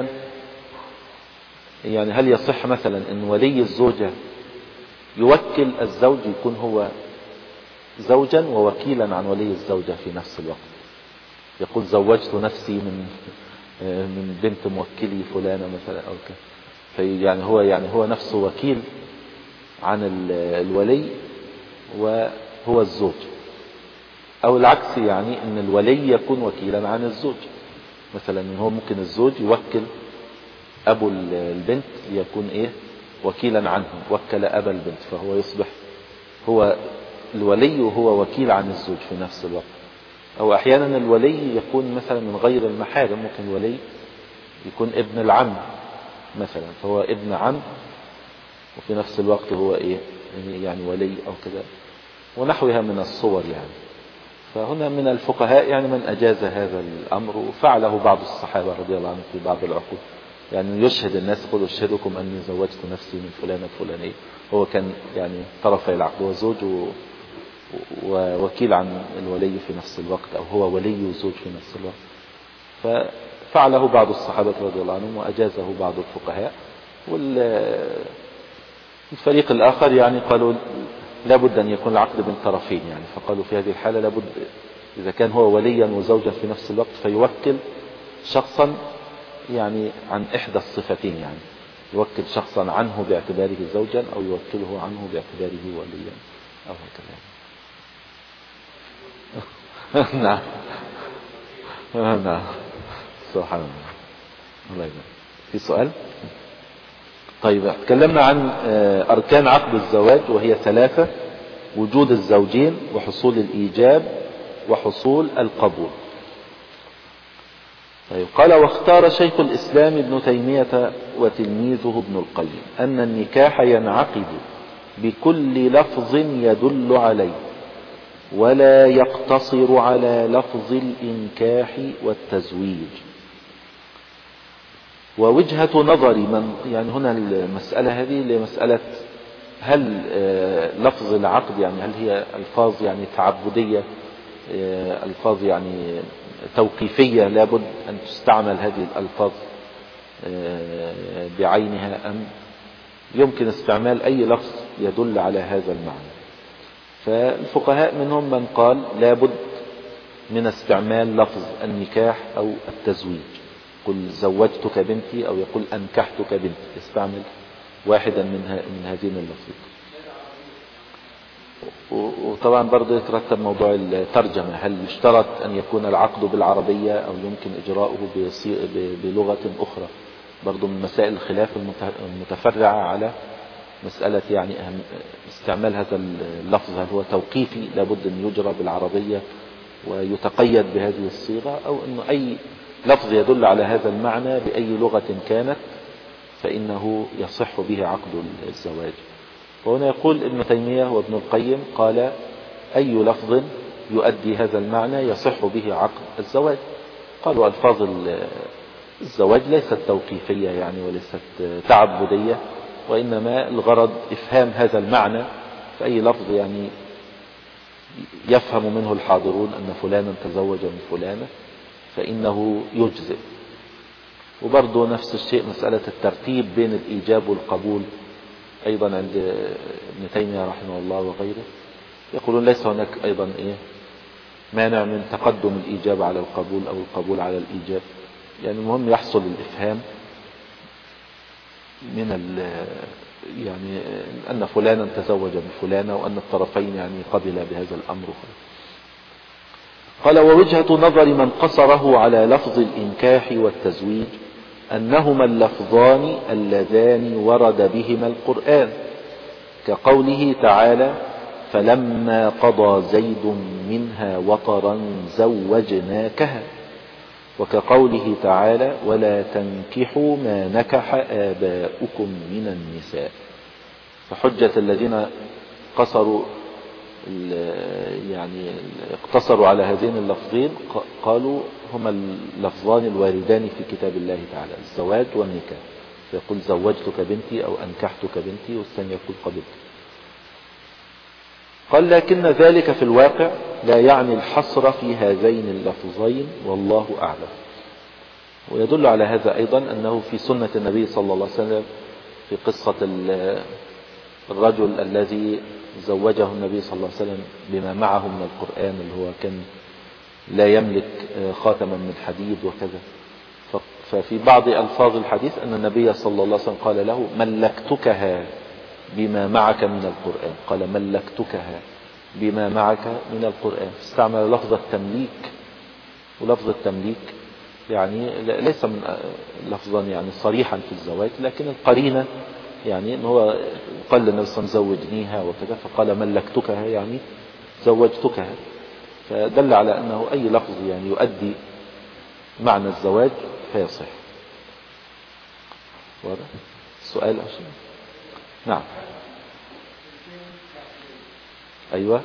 يعني هل يصح مثلا أن ولي الزوجة يوكل الزوج، يكون هو زوجا ووكيلا عن ولي الزوجة في نفس الوقت، يقول زوجت نفسي من من بنت موكلي فلانة مثلا أو كذا، يعني هو يعني هو نفسه وكيل عن الولي وهو الزوج. أو العكس، يعني أن الولي يكون وكيلا عن الزوج. مثلا هو ممكن الزوج يوكل أبو البنت ليكون إيه وكيلا عنه، وكل أبا البنت، فهو يصبح هو الولي وهو وكيل عن الزوج في نفس الوقت. أو أحيانا الولي يكون مثلا من غير المحارم، ممكن الولي يكون ابن العم مثلا، فهو ابن عم وفي نفس الوقت هو إيه يعني ولي أو كذا، ونحوها من الصور يعني. فهنا من الفقهاء يعني من أجاز هذا الأمر، وفعله بعض الصحابة رضي الله عنهم في بعض العقود، يعني يشهد الناس يقول أشهدكم أني زوجت نفسي من فلانة فلانية. هو كان يعني طرفي العقد، وزوج ووكيل عن الولي في نفس الوقت، أو هو ولي وزوج في نفس الوقت. ففعله بعض الصحابة رضي الله عنهم وأجازه بعض الفقهاء. والفريق الآخر يعني قالوا لابد أن يكون العقد بين طرفين، يعني فقالوا في هذه الحالة لابد إذا كان هو وليا وزوجا في نفس الوقت فيوكل شخصا يعني عن إحدى الصفتين، يعني يوكل شخصا عنه باعتباره زوجا، أو يوكله عنه باعتباره وليا، أو هكذا. نعم نعم سبحان الله. الله يبارك. في سؤال؟ طيب، تكلمنا عن أركان عقد الزواج وهي ثلاثة: وجود الزوجين وحصول الإيجاب وحصول القبول. طيب قال واختار شيخ الإسلام ابن تيمية وتلميذه ابن القيم أن النكاح ينعقد بكل لفظ يدل عليه ولا يقتصر على لفظ الإنكاح والتزويج. ووجهة نظر من يعني هنا المسألة هذه لمسألة هل لفظ العقد يعني هل هي ألفاظ يعني تعبدية، ألفاظ يعني توقيفية لابد أن تستعمل هذه الألفاظ بعينها، أم يمكن استعمال أي لفظ يدل على هذا المعنى؟ فالفقهاء منهم من قال لابد من استعمال لفظ النكاح أو التزويج، قل زوجتك بنتي أو يقول أنكحتك بنتي، يستعمل واحدا من من هذين اللفظين. وطبعا برضه يترتب موضوع الترجمة، هل يشترط أن يكون العقد بالعربية أو يمكن إجراؤه بلغة أخرى؟ برضه من مسائل الخلاف المتفرعة على مسألة يعني استعمال هذا اللفظ، هل هو توقيفي لابد أن يجرى بالعربية ويتقيد بهذه الصيغة، أو أنه أي لفظ يدل على هذا المعنى بأي لغة كانت فإنه يصح به عقد الزواج. وهنا يقول ابن تيمية وابن القيم قال أي لفظ يؤدي هذا المعنى يصح به عقد الزواج. قالوا ألفاظ الزواج ليست توقيفية يعني وليست تعبدية، وإنما الغرض إفهام هذا المعنى، فأي لفظ يعني يفهم منه الحاضرون أن فلانا تزوج من فلانة فإنه يجزئ. وبرضه نفس الشيء مسألة الترتيب بين الإيجاب والقبول أيضا عند ابن تيمية رحمه الله وغيره، يقولون ليس هناك أيضا إيه مانع من تقدم الإيجاب على القبول أو القبول على الإيجاب، يعني المهم يحصل الإفهام من ال يعني أن فلانا تزوج بفلانة وأن الطرفين يعني قبل بهذا الأمر. قال ووجهة نظر من قصره على لفظ الإنكاح والتزويج أنهما اللفظان اللذان ورد بهما القرآن، كقوله تعالى فلما قضى زيد منها وطرا زوجناكها، وكقوله تعالى ولا تنكحوا ما نكح آباؤكم من النساء. فحجة الذين قصروا يعني اقتصروا على هذين اللفظين قالوا هما اللفظان الواردان في كتاب الله تعالى الزواج والنكاح، فيقول زوجتك بنتي أو أنكحتك بنتي، والثاني يقول قبلت. قال لكن ذلك في الواقع لا يعني الحصر في هذين اللفظين والله أعلم. ويدل على هذا أيضا أنه في سنة النبي صلى الله عليه وسلم في قصة الرجل الذي زوجه النبي صلى الله عليه وسلم بما معه من القرآن، اللي هو كان لا يملك خاتما من حديد وكذا، ففي بعض ألفاظ الحديث أن النبي صلى الله عليه وسلم قال له ملكتكها بما معك من القرآن، قال ملكتكها بما معك من القرآن، استعمل لفظ التمليك. ولفظ التمليك يعني ليس من لفظا يعني صريحا في الزواج، لكن القرينة يعني ان هو قال للنبي صلى الله عليه وسلم زوجنيها وكذا، فقال ملكتكها يعني زوجتكها، فدل على انه اي لفظ يعني يؤدي معنى الزواج فيصح. واضح؟ سؤال أشياء. نعم. ايوه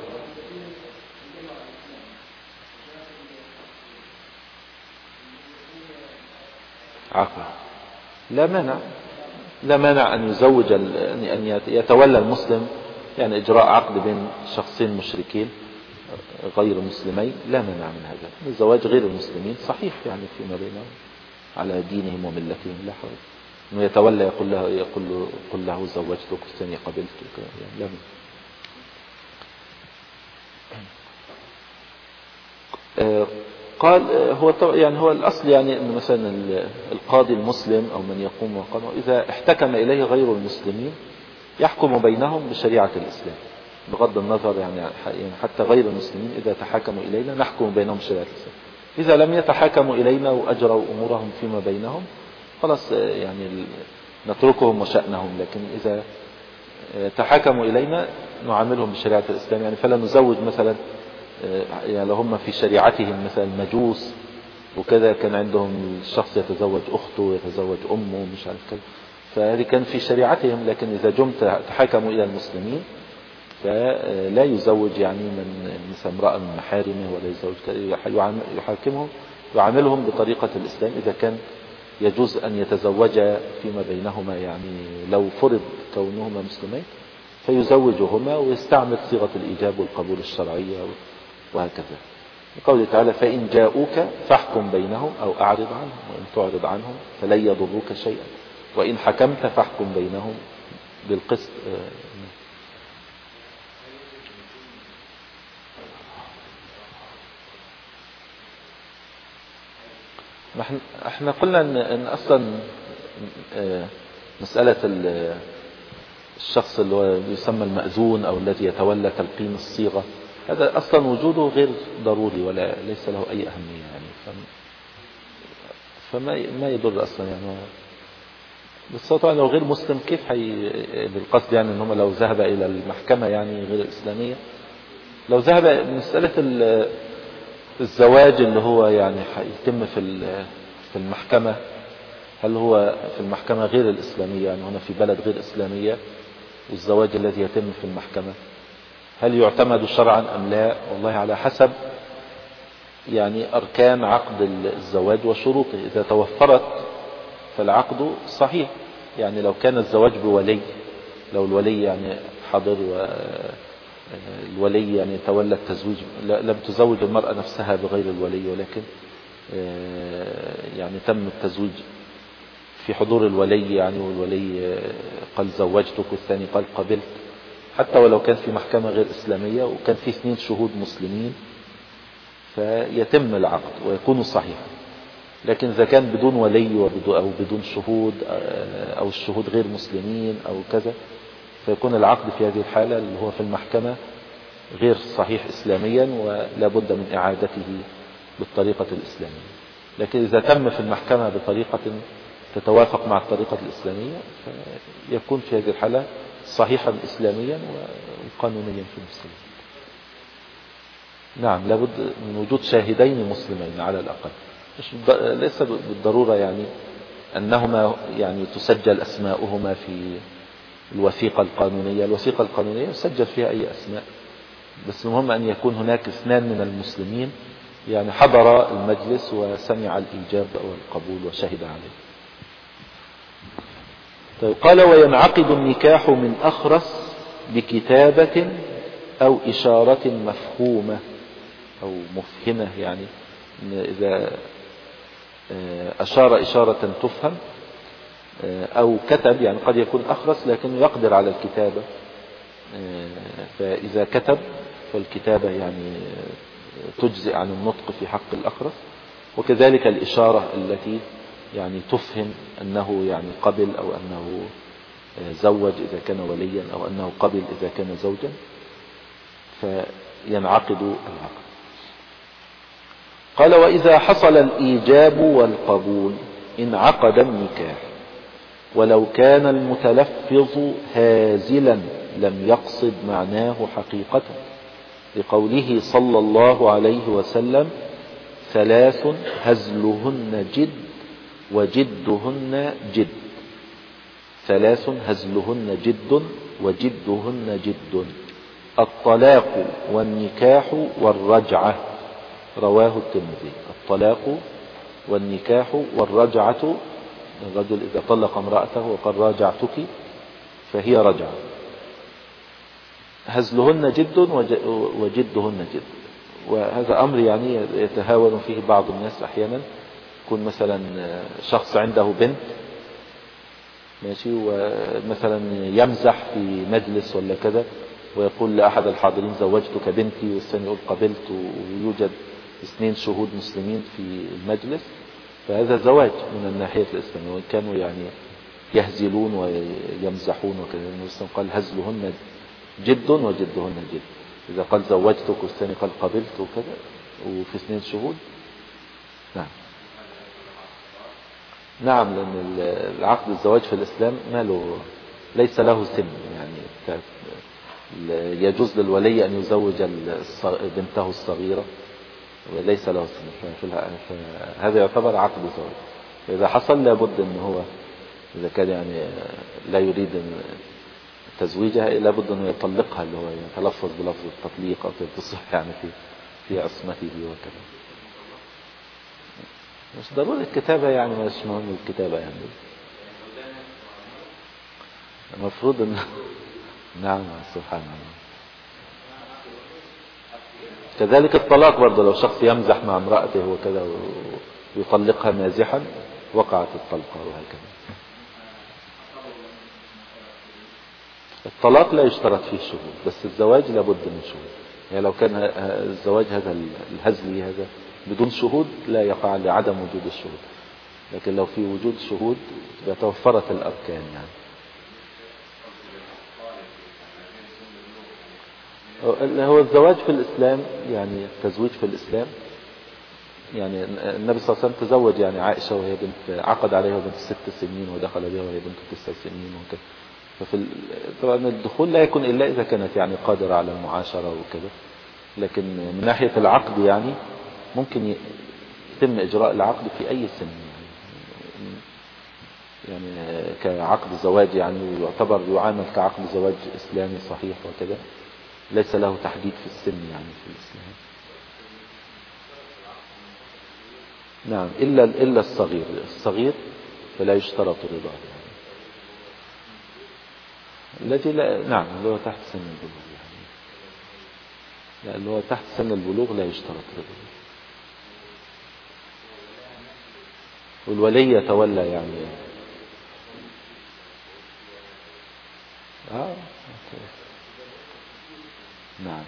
عفوا، لا مانع لا مانع أن يزوج أن يتولى المسلم يعني إجراء عقد بين شخصين مشركين غير مسلمين، لا مانع من هذا. الزواج غير المسلمين صحيح يعني فيما بينهم على دينهم وملتهم، لا حرج إنه يتولى يقول له يقول له قل له زوجتك والثاني قبلتك يعني لا مانع. قال هو يعني هو الأصل يعني أن مثلا القاضي المسلم أو من يقوم مقامه إذا احتكم إليه غير المسلمين يحكم بينهم بشريعة الإسلام بغض النظر يعني حتى غير المسلمين إذا تحاكموا إلينا نحكم بينهم بشريعة الإسلام. إذا لم يتحاكموا إلينا وأجروا أمورهم فيما بينهم خلاص يعني نتركهم وشأنهم، لكن إذا تحاكموا إلينا نعاملهم بشريعة الإسلام يعني. فلا نزوج مثلا يعني لو هم في شريعتهم مثلا مجوس وكذا، كان عندهم الشخص يتزوج أخته ويتزوج أمه مش عارف كذا، فهذه كان في شريعتهم. لكن إذا جم تحاكموا إلى المسلمين فلا يزوج يعني من مثلا امرأة من محارمه، ولا يزوج، يحاكمهم يعاملهم بطريقة الإسلام. إذا كان يجوز أن يتزوجا فيما بينهما يعني لو فرض كونهما مسلمين فيزوجهما ويستعمل صيغة الإيجاب والقبول الشرعية وهكذا. قوله تعالى فإن جاءوك فاحكم بينهم أو أعرض عنهم، وإن تعرض عنهم فلن يضروك شيئا وإن حكمت فاحكم بينهم بالقسط. احنا قلنا ان, إن اصلا مسألة الشخص اللي هو يسمى المأذون او الذي يتولى تلقين الصيغة، هذا اصلا وجوده غير ضروري ولا ليس له اي اهمية يعني. فما ما يضر اصلا يعني. بس طبعا لو غير مسلم كيف حي بالقصد يعني ان هم لو ذهب الى المحكمة يعني غير الاسلامية، لو ذهب مسألة الزواج اللي هو يعني هيتم في في المحكمة، هل هو في المحكمة غير الإسلامية يعني هنا في بلد غير إسلامية، والزواج الذي يتم في المحكمة هل يعتمد شرعا أم لا؟ والله على حسب يعني أركان عقد الزواج وشروطه. إذا توفرت فالعقد صحيح يعني. لو كان الزواج بولي، لو الولي يعني حضر والولي يعني تولى التزويج، لم تزوج المرأة نفسها بغير الولي ولكن يعني تم التزويج في حضور الولي يعني، والولي قال زوجتك والثاني قال قبلت، حتى ولو كان في محكمة غير إسلامية وكان في اثنين شهود مسلمين فيتم العقد ويكون صحيحا. لكن إذا كان بدون ولي أو بدون شهود أو الشهود غير مسلمين أو كذا، فيكون العقد في هذه الحالة اللي هو في المحكمة غير صحيح إسلاميا ولا بد من إعادته بالطريقة الإسلامية. لكن إذا تم في المحكمة بطريقة تتوافق مع الطريقة الإسلامية فيكون في هذه الحالة صحيحا إسلاميا وقانونيا في المسلمين. نعم لابد من وجود شاهدين مسلمين على الأقل، ليس بالضرورة يعني أنهما يعني تسجل أسماؤهما في الوثيقة القانونية. الوثيقة القانونية يسجل فيها أي أسماء، بس المهم أن يكون هناك اثنان من المسلمين يعني حضر المجلس وسمع الإيجاب والقبول وشهد عليه. طيب قال وينعقد النكاح من أخرس بكتابة أو إشارة مفهومة أو مفهمة، يعني إذا أشار إشارة تفهم أو كتب يعني قد يكون أخرس لكن يقدر على الكتابة، فإذا كتب فالكتابة يعني تجزئ عن النطق في حق الأخرس. وكذلك الإشارة التي يعني تفهم أنه يعني قبل أو أنه زوج إذا كان وليا أو أنه قبل إذا كان زوجا، فينعقد العقد. قال وإذا حصل الإيجاب والقبول انعقد النكاح ولو كان المتلفظ هازلا لم يقصد معناه حقيقة، لقوله صلى الله عليه وسلم ثلاث هزلهن جد وجدهن جد. ثلاث هزلهن جد وجدهن جد: الطلاق والنكاح والرجعة. رواه الترمذي. الطلاق والنكاح والرجعة، الرجل إذا طلق امرأته وقال راجعتك فهي رجعة. هزلهن جد وجدهن جد، وهذا أمر يعني يتهاون فيه بعض الناس أحيانا. يكون مثلا شخص عنده بنت ماشي ومثلا يمزح في مجلس ولا كذا ويقول لأحد الحاضرين زوجتك بنتي، والثاني يقول قبلت، ويوجد اثنين شهود مسلمين في المجلس، فهذا زواج من الناحية الإسلامية، وإن كانوا يعني يهزلون ويمزحون وكذا. النبي قال هزلهن جد وجدهن جد. إذا قال زوجتك والثاني قال قبلت وكذا وفي اثنين شهود. نعم نعم لأن العقد الزواج في الإسلام ما له ليس له سن يعني يجوز للولي أن يزوج بنته الصغيرة وليس له سن، فهذا يعتبر عقد زواج. فإذا حصل لابد أن هو إذا كان يعني لا يريد تزويجها لابد أنه يطلقها، اللي هو يتلفظ بلفظ التطليق أو تصح يعني في في عصمته وكذا. مش ضروري الكتابة يعني، مش مهم الكتابة يعني، المفروض أن نعم سبحان الله. كذلك الطلاق برضه، لو شخص يمزح مع امرأته وكذا ويطلقها مازحا وقعت الطلقة وهكذا. الطلاق لا يشترط فيه شهود، بس الزواج لابد من شهود. يعني لو كان الزواج هذا الهزلي هذا بدون شهود لا يقع لعدم وجود الشهود، لكن لو في وجود شهود توفرت الأركان يعني. هو الزواج في الإسلام يعني التزويج في الإسلام يعني النبي صلى الله عليه وسلم تزوج يعني عائشة وهي بنت، عقد عليها بنت ست سنين ودخل بها وهي بنت تسع سنين وكذا. ففي طبعا الدخول لا يكون إلا إذا كانت يعني قادرة على المعاشرة وكذا، لكن من ناحية العقد يعني ممكن يتم إجراء العقد في أي سن يعني, يعني كعقد زواج يعني يعتبر يعامل كعقد زواج إسلامي صحيح وكذا، ليس له تحديد في السن يعني في الإسلام. نعم إلا إلا الصغير، الصغير فلا يشترط رضاه يعني. الذي لا نعم اللي هو تحت سن البلوغ يعني، لا اللي هو تحت سن البلوغ لا يشترط رضاه. والولي يتولى يعني آه. نعم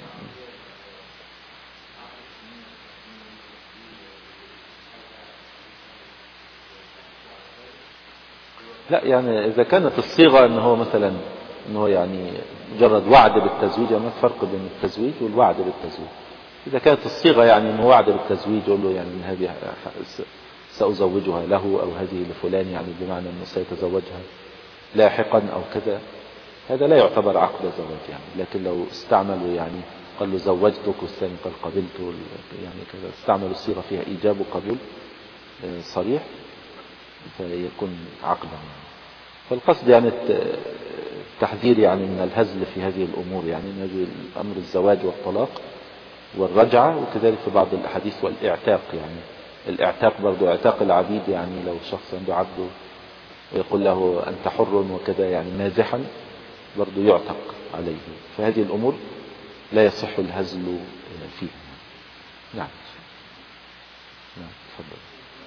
لا يعني إذا كانت الصيغة أنه هو مثلا أنه يعني مجرد وعد بالتزويج، يعني فرق بين التزويج والوعد بالتزويج. إذا كانت الصيغة يعني أنه وعد بالتزويج يقول له يعني هذه سأزوجها له أو هذه لفلان، يعني بمعنى أنه سيتزوجها لاحقا أو كذا، هذا لا يعتبر عقد زواج يعني. لكن لو استعملوا يعني قال له زوجتك والثاني قال قبلت يعني كذا، استعملوا الصيغة فيها إيجاب وقبول صريح فيكون عقدا يعني. فالقصد يعني التحذير يعني من الهزل في هذه الأمور، يعني من هذه الأمر الزواج والطلاق والرجعة، وكذلك في بعض الأحاديث والإعتاق. يعني الإعتاق برضو اعتاق العبيد، يعني لو شخص عنده عبده ويقول له أنت حر وكذا يعني مازحا برضو يعتق عليه. فهذه الأمور لا يصح الهزل فيها. نعم نعم تفضل.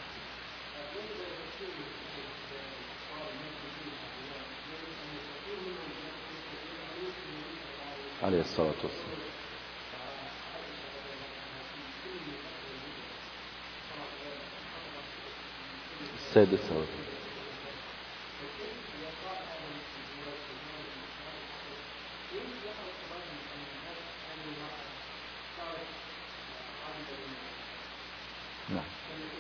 عليه الصلاة والسلام. السادسة نعم.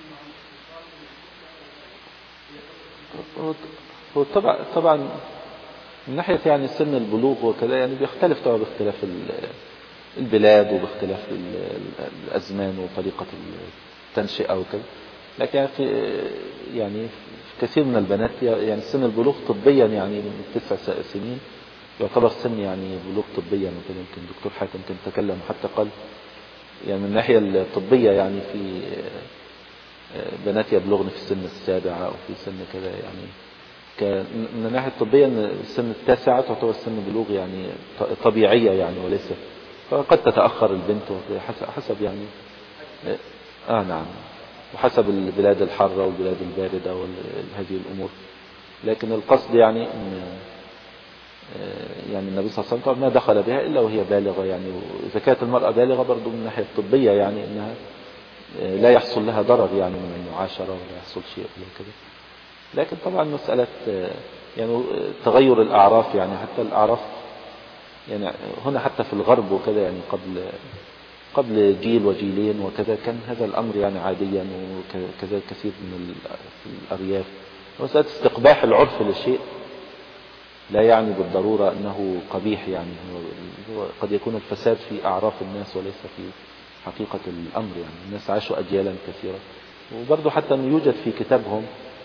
هو طبعا طبعا من ناحية يعني سن البلوغ وكذا يعني بيختلف طبعا باختلاف البلاد وباختلاف الأزمان وطريقة التنشئة وكذا. لكن يعني في يعني في كثير من البنات يعني سن البلوغ طبيا يعني من تسع سنين يعتبر سن يعني بلوغ طبيا وكذا. يمكن دكتور حاتم كان تكلم حتى قال يعني من الناحية الطبية يعني في بنات يبلغن في السن السابع أو في سن كذا يعني من الناحية الطبية أن السن التاسعة تعتبر سن بلوغ يعني طبيعية يعني وليس، فقد تتأخر البنت حسب يعني آه نعم وحسب البلاد الحارة والبلاد الباردة وهذه الأمور. لكن القصد يعني أن يعني النبي صلى الله عليه وسلم ما دخل بها إلا وهي بالغة يعني. وإذا كانت المرأة بالغة برضو من الناحية الطبية يعني أنها لا يحصل لها ضرر يعني من المعاشرة ولا يحصل شيء كذا. لكن طبعا مسألة يعني تغير الأعراف يعني حتى الأعراف يعني هنا حتى في الغرب وكذا يعني قبل قبل جيل وجيلين وكذا كان هذا الأمر يعني عاديا، وكذا كثير من الأرياف. مسألة استقباح العرف للشيء لا يعني بالضرورة أنه قبيح، يعني هو قد يكون الفساد في أعراف الناس وليس في حقيقة الأمر. يعني الناس عاشوا أجيالا كثيرة، وبرضو حتى أنه يوجد في كتابهم،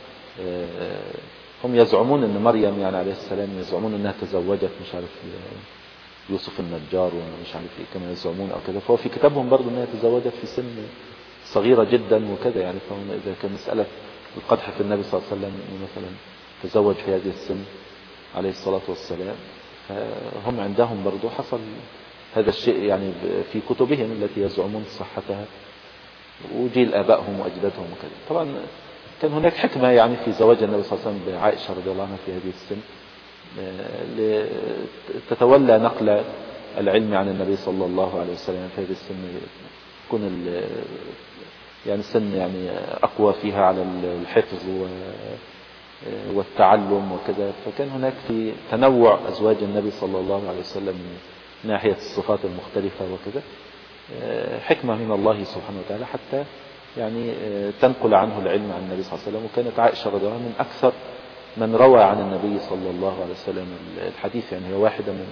هم يزعمون أن مريم يعني عليه السلام يزعمون أنها تزوجت مش عارف يوسف النجار ومش عارف إيه كما يزعمون أو كذا، فهو في كتابهم برضو أنها تزوجت في سن صغيرة جدا وكذا. يعني فهم إذا كان مسألة القدح في النبي صلى الله عليه وسلم مثلا تزوج في هذه السن عليه الصلاة والسلام، فهم عندهم برضو حصل هذا الشيء يعني في كتبهم التي يزعمون صحتها، وجيل آبائهم وأجدادهم وكذا. طبعا كان هناك حكمة يعني في زواج النبي صلى الله عليه وسلم بعائشة رضي الله عنها في هذه السن، تتولى نقل العلم عن النبي صلى الله عليه وسلم في هذه السن، يكون يعني السن يعني أقوى فيها على الحفظ والتعلم وكذا. فكان هناك في تنوع أزواج النبي صلى الله عليه وسلم من ناحية الصفات المختلفة وكذا، حكمة من الله سبحانه وتعالى حتى يعني تنقل عنه العلم عن النبي صلى الله عليه وسلم. وكانت عائشة رضي الله عنها من أكثر من روى عن النبي صلى الله عليه وسلم الحديث، يعني هي واحدة من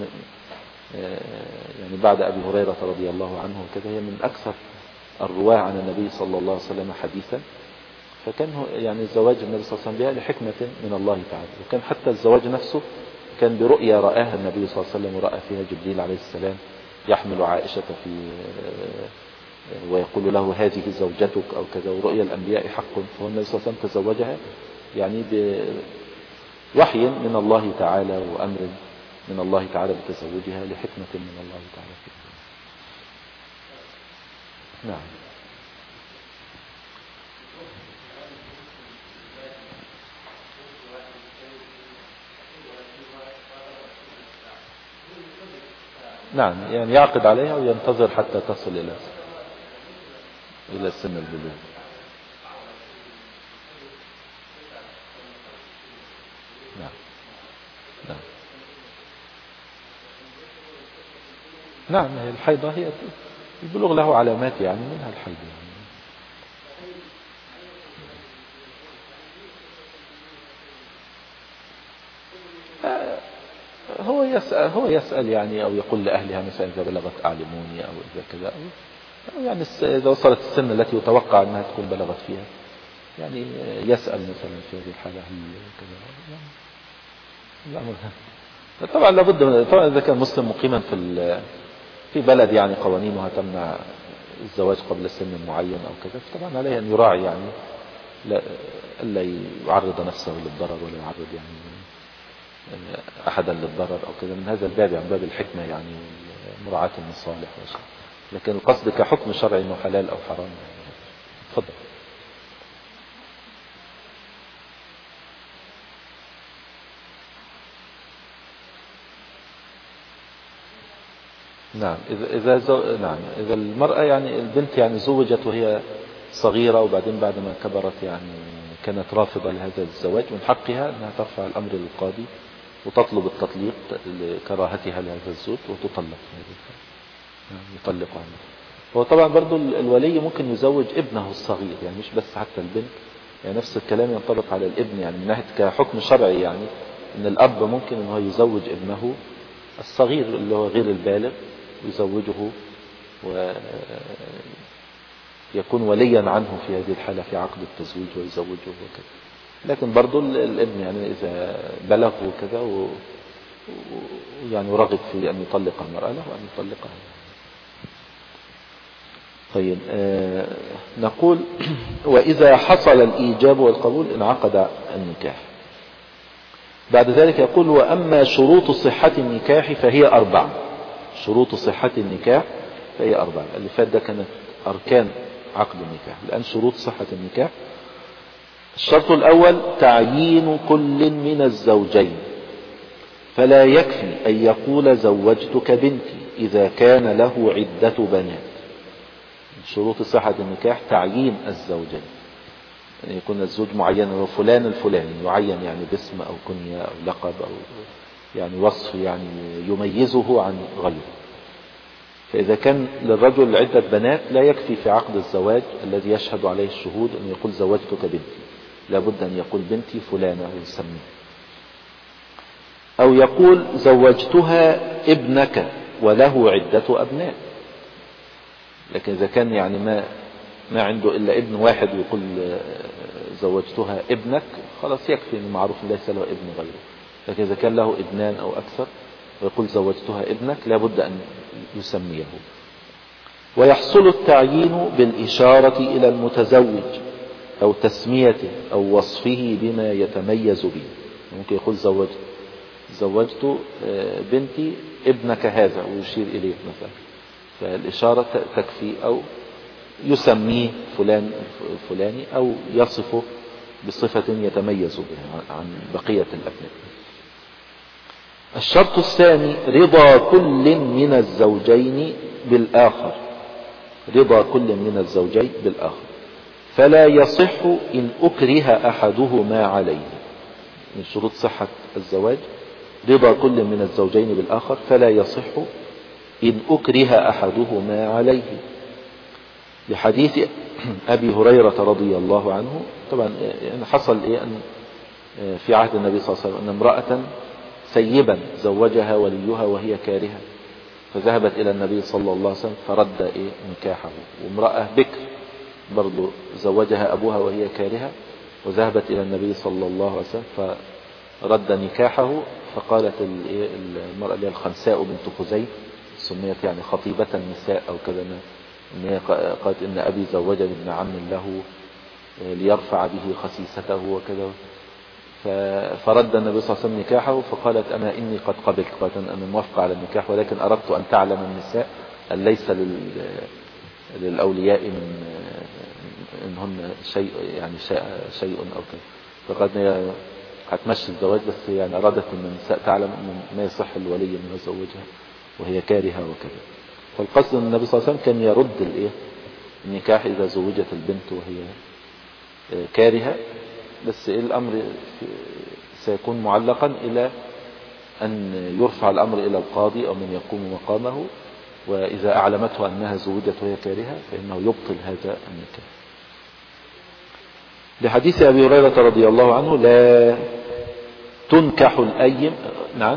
يعني بعد أبي هريرة رضي الله عنه وكذا هي من أكثر الرواة عن النبي صلى الله عليه وسلم حديثا. فكان يعني زواج النبي صلى الله عليه وسلم بها لحكمة من الله تعالى. وكان حتى الزواج نفسه كان برؤيا رآها النبي صلى الله عليه وسلم، ورأى فيها جبريل عليه السلام يحمل عائشة في ويقول له هذه زوجتك أو كذا، ورؤيا الأنبياء حق. فهو النبي صلى الله عليه وسلم تزوجها يعني بوحي من الله تعالى وأمر من الله تعالى بتزوجها لحكمة من الله تعالى فيها. نعم. نعم يعني يعقد عليها وينتظر حتى تصل إلى إلى سن البلوغ. نعم نعم نعم هي الحيضة هي البلوغ له علامات يعني منها الحيضة يعني. هو يسأل هو يسأل يعني أو يقول لأهلها مثلا إذا بلغت أعلموني أو إذا كذا، أو يعني إذا وصلت السن التي يتوقع أنها تكون بلغت فيها يعني يسأل مثلا في هذه الحالة هل كذا يعني. طبعا لابد طبعا إذا كان مسلم مقيما في في بلد يعني قوانينها تمنع الزواج قبل سن معين أو كذا، طبعا عليه أن يراعي يعني لا ألا يعرض نفسه للضرر ولا يعرض يعني أحدا للضرر أو كذا. من هذا الباب يعني باب الحكمة يعني مراعاة المصالح وشيء. لكن القصد كحكم شرعي إنه حلال أو حرام. تفضل. نعم إذا إذا زو... نعم إذا المرأة يعني البنت يعني زوجت وهي صغيرة وبعدين بعد ما كبرت يعني كانت رافضة لهذا الزواج، من حقها أنها ترفع الأمر للقاضي وتطلب التطليق لكراهتها لهذا الزوج وتطلق يطلق عنه. هو طبعا برضو الولي ممكن يزوج ابنه الصغير يعني مش بس حتى البنت، يعني نفس الكلام ينطبق على الابن يعني من ناحية كحكم شرعي، يعني ان الاب ممكن انه يزوج ابنه الصغير اللي هو غير البالغ يزوجه ويكون وليا عنه في هذه الحالة في عقد التزويج ويزوجه وكذا. لكن برضو الابن يعني إذا بلغ وكذا ويعني رغب في أن يطلق المرأة له أن يطلقها. طيب آه نقول وإذا حصل الإيجاب والقبول انعقد النكاح. بعد ذلك يقول وأما شروط صحة النكاح فهي أربع. شروط صحة النكاح فهي أربع. اللي فات ده كانت أركان عقد النكاح، الآن شروط صحة النكاح. الشرط الأول تعيين كل من الزوجين، فلا يكفي أن يقول زوجتك بنتي إذا كان له عدة بنات. شروط صحة النكاح تعيين الزوجين، يعني يكون الزوج معين وفلان الفلاني يعين يعني باسم أو كنية أو لقب أو يعني وصف يعني يميزه عن غيره. فإذا كان للرجل عدة بنات لا يكفي في عقد الزواج الذي يشهد عليه الشهود أن يقول زوجتك بنتي، لابد أن يقول بنتي فلانة ويسميه. أو يقول زوجتها ابنك وله عدة أبناء. لكن إذا كان يعني ما ما عنده إلا ابن واحد ويقول زوجتها ابنك، خلاص يكفي إنه معروف ليس له ابن غيره. لكن إذا كان له ابنان أو أكثر ويقول زوجتها ابنك لابد أن يسميه. ويحصل التعيين بالإشارة إلى المتزوج أو تسميته أو وصفه بما يتميز به. ممكن يقول زوجت زوجت بنتي ابنك هذا ويشير إليه مثلا، فالإشارة تكفي، أو يسميه فلان فلاني أو يصفه بصفة يتميز بها عن بقية الأبناء. الشرط الثاني رضا كل من الزوجين بالآخر، رضا كل من الزوجين بالآخر، فلا يصح إن أكره أحدهما عليه. من شروط صحة الزواج رضا كل من الزوجين بالآخر، فلا يصح إن أكره أحدهما عليه، لحديث أبي هريرة رضي الله عنه. طبعا يعني حصل إيه أن في عهد النبي صلى الله عليه وسلم أن امرأة سيبا زوجها وليها وهي كارهة، فذهبت إلى النبي صلى الله عليه وسلم فرد إيه نكاحه. وامرأة بكر برضو زوجها أبوها وهي كارهة وذهبت إلى النبي صلى الله عليه وسلم فرد نكاحه. فقالت المرأة اللي الخنساء بنت خزيمة، سميت يعني خطيبة النساء أو كذا، إن هي قالت إن أبي زوجني ابن عم له ليرفع به خسيسته وكذا. فرد النبي صلى الله عليه وسلم نكاحه، فقالت أنا إني قد قبلت، قالت أنا موافقة على النكاح، ولكن أردت أن تعلم النساء أن ليس للأولياء من إنهن شيء يعني شيء أو كذا. فقالت هي هتمشي الزواج، بس يعني أرادت أن النساء تعلم أن ما يصح الولي من يزوجها وهي كارهة وكذا. فالقصد أن النبي صلى الله عليه وسلم كان يرد الإيه النكاح إذا زوجت البنت وهي كارهة، بس الأمر سيكون معلقا إلى أن يرفع الأمر إلى القاضي أو من يقوم مقامه، وإذا أعلمته أنها زوجت وهي كارهة فإنه يبطل هذا النكاح. لحديث أبي هريرة رضي الله عنه لا تنكح الأيم، نعم،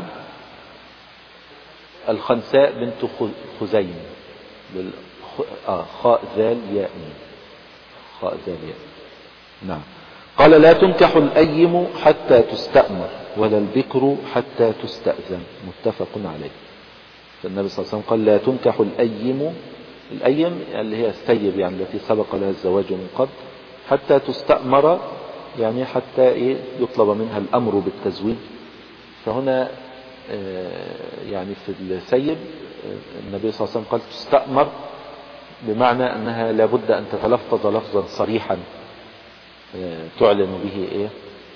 الخنساء بنت خزيم، آه خاء ذال ياء، خاء ذال ياء، نعم. قال لا تنكح الأيم حتى تستأمر ولا البكر حتى تستأذن، متفق عليه. فالنبي صلى الله عليه وسلم قال لا تنكح الأيم، الأيم اللي هي السيب يعني التي سبق لها الزواج من قبل، حتى تستأمر يعني حتى إيه يطلب منها الأمر بالتزويج. فهنا يعني في السيب النبي صلى الله عليه وسلم قال تستأمر بمعنى أنها لابد أن تتلفظ لفظا صريحا تعلن به إيه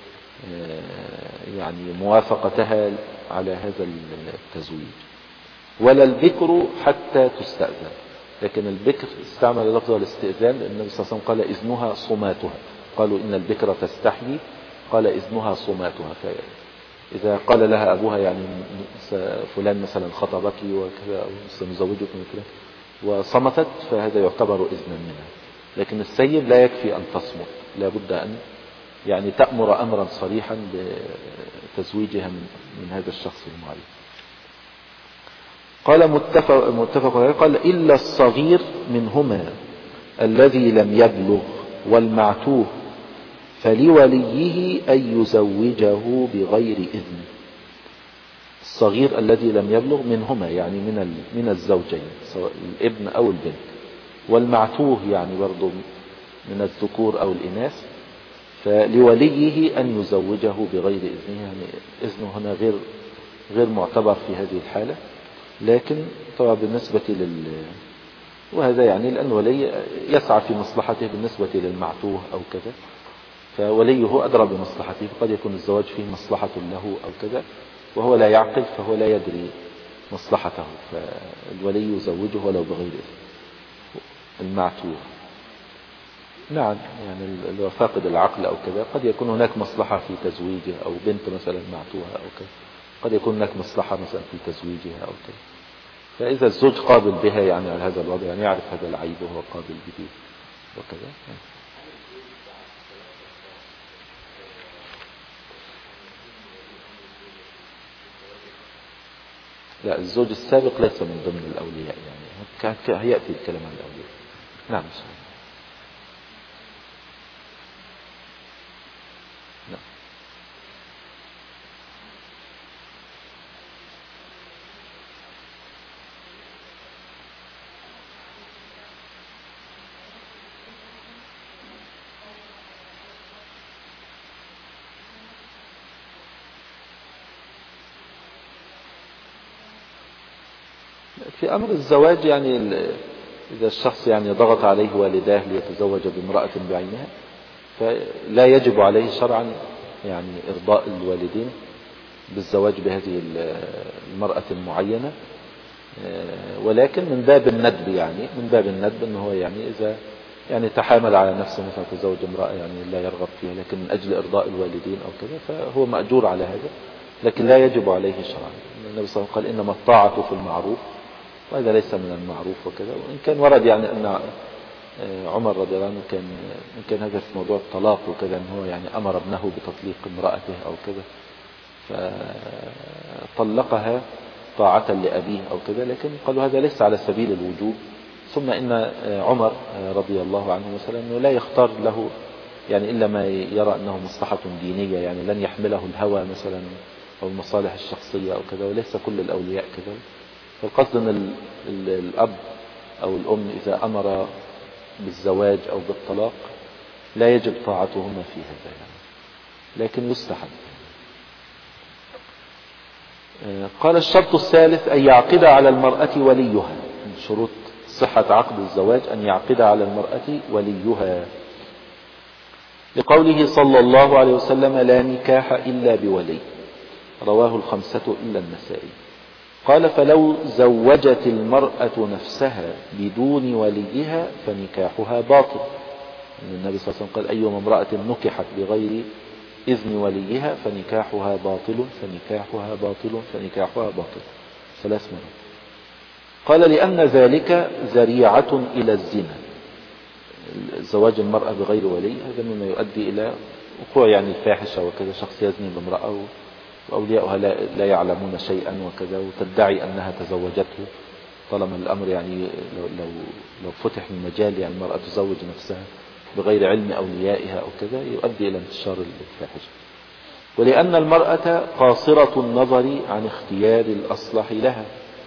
يعني موافقتها على هذا التزويج. ولا البكر حتى تستأذن، لكن البكر استعمل لفظ الاستئذان لأن النبي صلى الله عليه وسلم قال إذنها صماتها، قالوا إن البكر تستحيي، قال إذنها صماتها. فإذا قال لها أبوها يعني فلان مثلا خطبك وكذا أو سنزوجك مثلا وصمتت فهذا يعتبر إذنا منها. لكن السيب لا يكفي أن تصمت، لابد أن يعني تأمر أمرا صريحا بتزويجها من, من هذا الشخص المعين. قال متفق, متفق عليه، قال إلا الصغير منهما الذي لم يبلغ والمعتوه فلوليه أن يزوجه بغير إذن. الصغير الذي لم يبلغ منهما يعني من من الزوجين سواء الابن أو البنت، والمعتوه يعني برضو من الذكور أو الإناث، فلوليه أن يزوجه بغير إذنه، يعني إذنه هنا غير غير معتبر في هذه الحالة. لكن طبعا بالنسبة لل وهذا يعني لأن ولي يسعى في مصلحته بالنسبة للمعتوه أو كذا، فوليه أدرى بمصلحته، فقد يكون الزواج فيه مصلحة له أو كذا وهو لا يعقل فهو لا يدري مصلحته، فالولي يزوجه ولو بغير إذن. المعتوه نعم يعني اللي فاقد العقل أو كذا قد يكون هناك مصلحة في تزويجه، أو بنت مثلا معتوها أو كذا قد يكون هناك مصلحة مثلا في تزويجها أو كذا. فإذا الزوج قابل بها يعني على هذا الوضع، يعني يعرف هذا العيب وهو قابل به وكذا. لا، الزوج السابق ليس من ضمن الأولياء، يعني كان هيأتي الكلام عن الأولياء. نعم. نعم. في أمر الزواج يعني إذا الشخص يعني ضغط عليه والداه ليتزوج بامرأة بعينها، فلا يجب عليه شرعا يعني إرضاء الوالدين بالزواج بهذه المرأة المعينة، ولكن من باب الندب، يعني من باب الندب أنه يعني إذا يعني تحامل على نفسه مثلا تزوج امرأة يعني لا يرغب فيها، لكن من أجل إرضاء الوالدين أو كذا فهو مأجور على هذا، لكن لا يجب عليه شرعا. النبي صلى الله عليه وسلم قال إنما الطاعة في المعروف، وهذا ليس من المعروف وكذا. وإن كان ورد يعني أن عمر رضي الله عنه كان إن كان هذا في موضوع الطلاق وكذا، أنه هو يعني أمر ابنه بتطليق امرأته أو كذا، فطلقها طاعة لأبيه أو كذا، لكن قالوا هذا ليس على سبيل الوجوب. ثم إن عمر رضي الله عنه مثلا أنه لا يختار له يعني إلا ما يرى أنه مصلحة دينية، يعني لن يحمله الهوى مثلا أو المصالح الشخصية أو كذا، وليس كل الأولياء كذا. فالقصد أن الأب أو الأم إذا أمر بالزواج أو بالطلاق لا يجب طاعتهما في هذا يعني، لكن يستحب. قال الشرط الثالث أن يعقد على المرأة وليها. من شروط صحة عقد الزواج أن يعقد على المرأة وليها، لقوله صلى الله عليه وسلم لا نكاح إلا بولي، رواه الخمسة إلا النسائي. قال فلو زوجت المرأة نفسها بدون وليها فنكاحها باطل. النبي صلى الله عليه وسلم قال أيما امرأة نكحت بغير إذن وليها فنكاحها باطل فنكاحها باطل فنكاحها باطل ثلاث مرات. قال لأن ذلك ذريعة إلى الزنا، زواج المرأة بغير ولي هذا مما يؤدي إلى وقوع يعني الفاحشة وكذا، شخص يزني بامرأة وأولياؤها لا يعلمون شيئا وكذا، وتدعي أنها تزوجته، طالما الأمر يعني لو, لو, لو فتح المجال يعني المرأة تزوج نفسها بغير علم أوليائها أو كذا يؤدي إلى انتشار الفاحشة. ولأن المرأة قاصرة النظر عن اختيار الأصلح لها،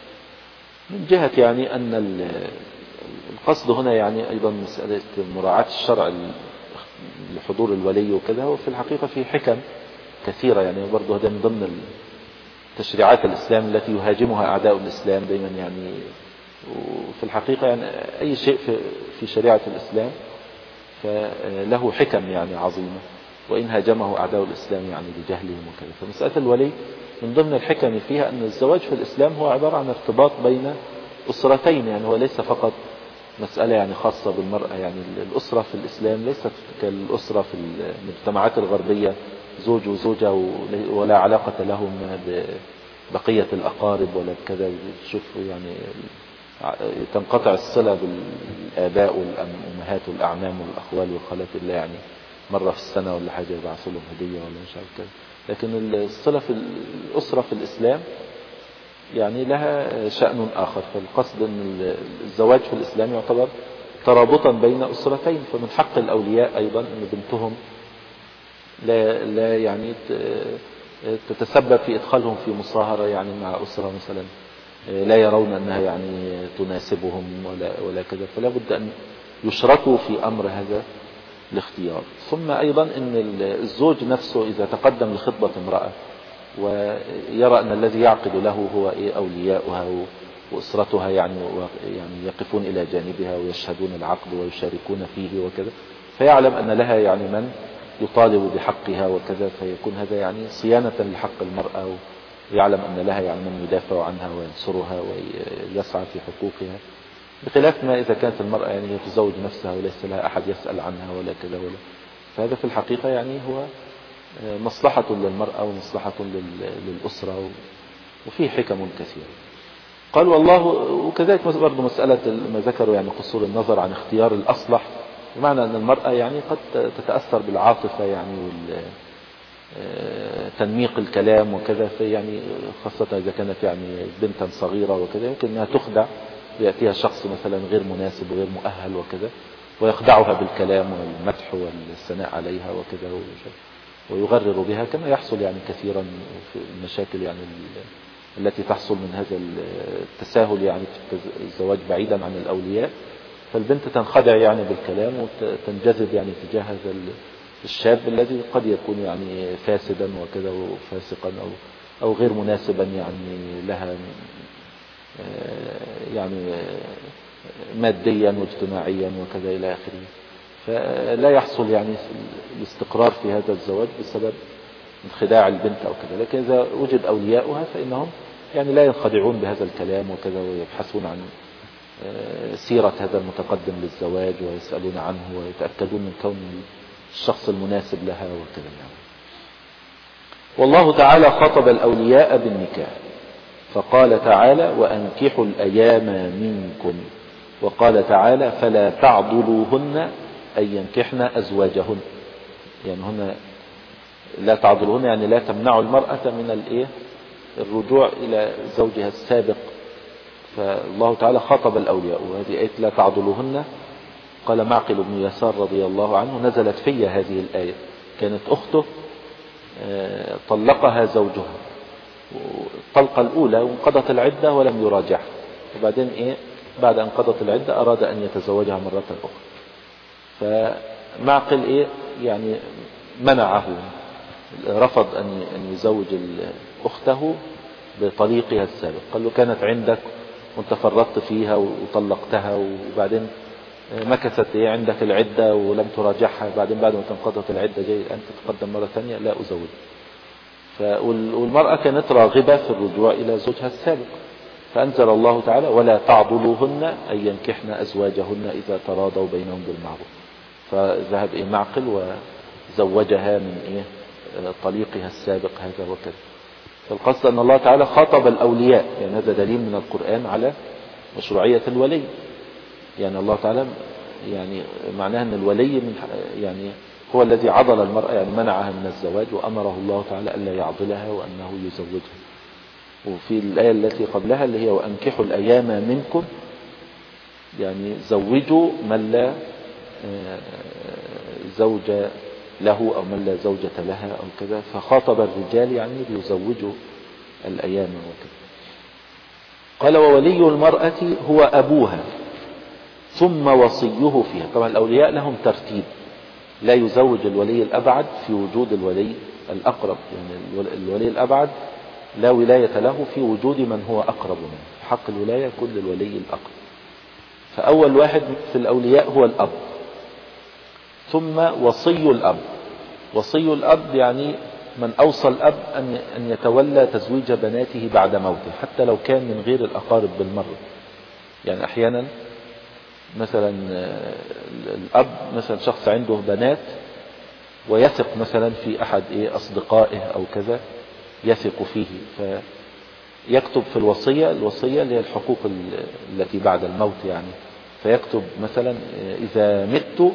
من جهة يعني أن القصد هنا يعني أيضا مسألة مراعاة الشرع لحضور الولي وكذا، وفي الحقيقة في حكم كثيرة يعني برضو هذا من ضمن تشريعات الإسلام التي يهاجمها أعداء الإسلام دائما يعني. وفي الحقيقة يعني أي شيء في, في شريعة الإسلام فله حكم يعني عظيمة، وإن هاجمه أعداء الإسلام يعني لجهلهم وكذا. فمسألة الولي من ضمن الحكم فيها أن الزواج في الإسلام هو عبارة عن ارتباط بين أسرتين، يعني هو ليس فقط مسألة يعني خاصة بالمرأة، يعني الأسرة في الإسلام ليست كالأسرة في المجتمعات الغربية زوج وزوجة ولا علاقة لهم ببقية الأقارب ولا كذا، تشوف يعني تنقطع الصلة بالآباء والأمهات والأعمام والأخوال والخالات اللي يعني مرة في السنة ولا حاجة يبعثوا لهم هدية ولا مش عارف كذا. لكن الصلة في الأسرة في الإسلام يعني لها شأن آخر. فالقصد أن الزواج في الإسلام يعتبر ترابطا بين أسرتين، فمن حق الأولياء أيضا أن بنتهم لا, لا يعني تتسبب في إدخالهم في مصاهرة يعني مع أسرة مثلا لا يرون أنها يعني تناسبهم ولا, ولا كذا، فلا بد أن يشركوا في أمر هذا الاختيار. ثم أيضا أن الزوج نفسه إذا تقدم لخطبة امرأة ويرى أن الذي يعقد له هو أولياؤها وأسرتها يعني, يعني يقفون إلى جانبها ويشهدون العقد ويشاركون فيه وكذا، فيعلم أن لها يعني من يطالب بحقها وكذا، فيكون هذا يعني صيانة لحق المرأة، ويعلم أن لها يعني من يدافع عنها وينصرها ويسعى في حقوقها، بخلاف ما إذا كانت المرأة يعني تزوج نفسها وليس لها أحد يسأل عنها ولا كذا ولا. فهذا في الحقيقة يعني هو مصلحة للمرأة ومصلحة للأسرة، وفيه حكم كثيرة. قال والله. وكذلك برضو مسألة ما ذكروا يعني قصور النظر عن اختيار الأصلح، بمعنى أن المرأة يعني قد تتأثر بالعاطفة يعني تنميق الكلام وكذا، في يعني خاصة إذا كانت يعني بنتا صغيرة وكذا يمكن أنها تخدع، يأتيها شخص مثلا غير مناسب وغير مؤهل وكذا ويخدعها بالكلام والمدح والثناء عليها وكذا ويغرر بها، كما يحصل يعني كثيرا في المشاكل يعني التي تحصل من هذا التساهل يعني في الزواج بعيدا عن الأولياء. فالبنت تنخدع يعني بالكلام وتنجذب يعني تجاه هذا الشاب الذي قد يكون يعني فاسدا وكذا وفاسقا أو أو غير مناسبا يعني لها يعني ماديا واجتماعيا وكذا إلى آخره. فلا يحصل يعني الاستقرار في هذا الزواج بسبب انخداع البنت أو كذا. لكن إذا وجد أولياؤها فإنهم يعني لا ينخدعون بهذا الكلام وكذا، ويبحثون عن سيرة هذا المتقدم للزواج ويسألون عنه ويتأكدون من كون الشخص المناسب لها وكذا يعني. والله تعالى خاطب الأولياء بالنكاح فقال تعالى وأنكحوا الأيام منكم، وقال تعالى فلا تعضلوهن أن ينكحن أزواجهن، يعني هنا لا تعضلوهن يعني لا تمنعوا المرأة من الإيه الرجوع إلى زوجها السابق. فالله تعالى خاطب الأولياء، وهذه آية لا تعضلوهن قال معقل بن يسار رضي الله عنه نزلت في هذه الآية، كانت أخته طلقها زوجها الطلقة الأولى وانقضت العدة ولم يراجعها، وبعدين إيه بعد أن قضت العدة أراد أن يتزوجها مرة أخرى. فمعقل إيه يعني منعه، رفض أن أن يزوج أخته بطليقها السابق، قال له كانت عندك وانت فرطت فيها وطلقتها وبعدين مكثت إيه عندك العدة ولم تراجعها، بعدين بعد ما تنقضت العدة جاي أن تتقدم مرة ثانية، لا أزوج. والمرأة كانت راغبة في الرجوع إلى زوجها السابق، فأنزل الله تعالى ولا تعضلوهن أن ينكحن أزواجهن إذا تراضوا بينهم بالمعروف. فذهب إيه معقل وزوجها من إيه طليقها السابق هذا وكذا. فالقصد أن الله تعالى خاطب الأولياء، يعني هذا دليل من القرآن على مشروعية الولي. يعني الله تعالى يعني معناه أن الولي من يعني هو الذي عضل المرأة، يعني منعها من الزواج وأمره الله تعالى ألا يعضلها وأنه يزوجها. وفي الآية التي قبلها اللي هي وأنكحوا الأيام منكم، يعني زوجوا من لا زوج له أو من لا زوجة لها أو كذا، فخاطب الرجال يعني ليزوجوا الأيام وكذا. قال وولي المرأة هو أبوها ثم وصيه فيها. طبعا الأولياء لهم ترتيب، لا يزوج الولي الأبعد في وجود الولي الأقرب، يعني الولي الأبعد لا ولاية له في وجود من هو أقرب منه، حق الولاية كل الولي الأقرب. فأول واحد في الأولياء هو الأب، ثم وصي الأب. وصي الأب يعني من أوصى الأب أن يتولى تزويج بناته بعد موته، حتى لو كان من غير الأقارب بالمرة. يعني أحيانا مثلا الأب مثلا شخص عنده بنات ويثق مثلا في أحد إيه أصدقائه أو كذا يثق فيه، فيكتب في الوصية الوصية اللي هي الحقوق التي بعد الموت، يعني فيكتب مثلا إذا مت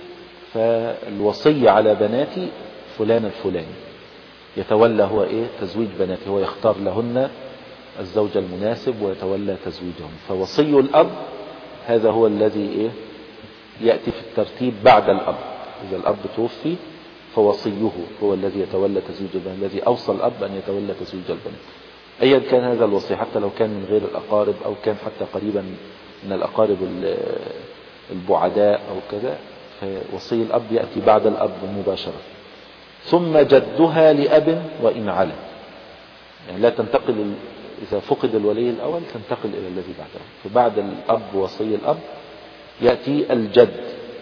فالوصي على بناتي فلان الفلاني، يتولى هو إيه تزويج بناتي، هو يختار لهن الزوج المناسب ويتولى تزويجهم. فوصي الأب هذا هو الذي إيه يأتي في الترتيب بعد الأب. إذا الأب توفي فوصيه هو الذي يتولى تزويج البنات، الذي أوصى الأب أن يتولى تزويج البنات أيا كان هذا الوصي، حتى لو كان من غير الأقارب أو كان حتى قريبا من الأقارب البعداء أو كذا، فوصي الأب يأتي بعد الأب مباشرة. ثم جدها لأب وإن علا، يعني لا تنتقل إذا فقد الولي الأول تنتقل إلى الذي بعده. فبعد الأب وصي الأب يأتي الجد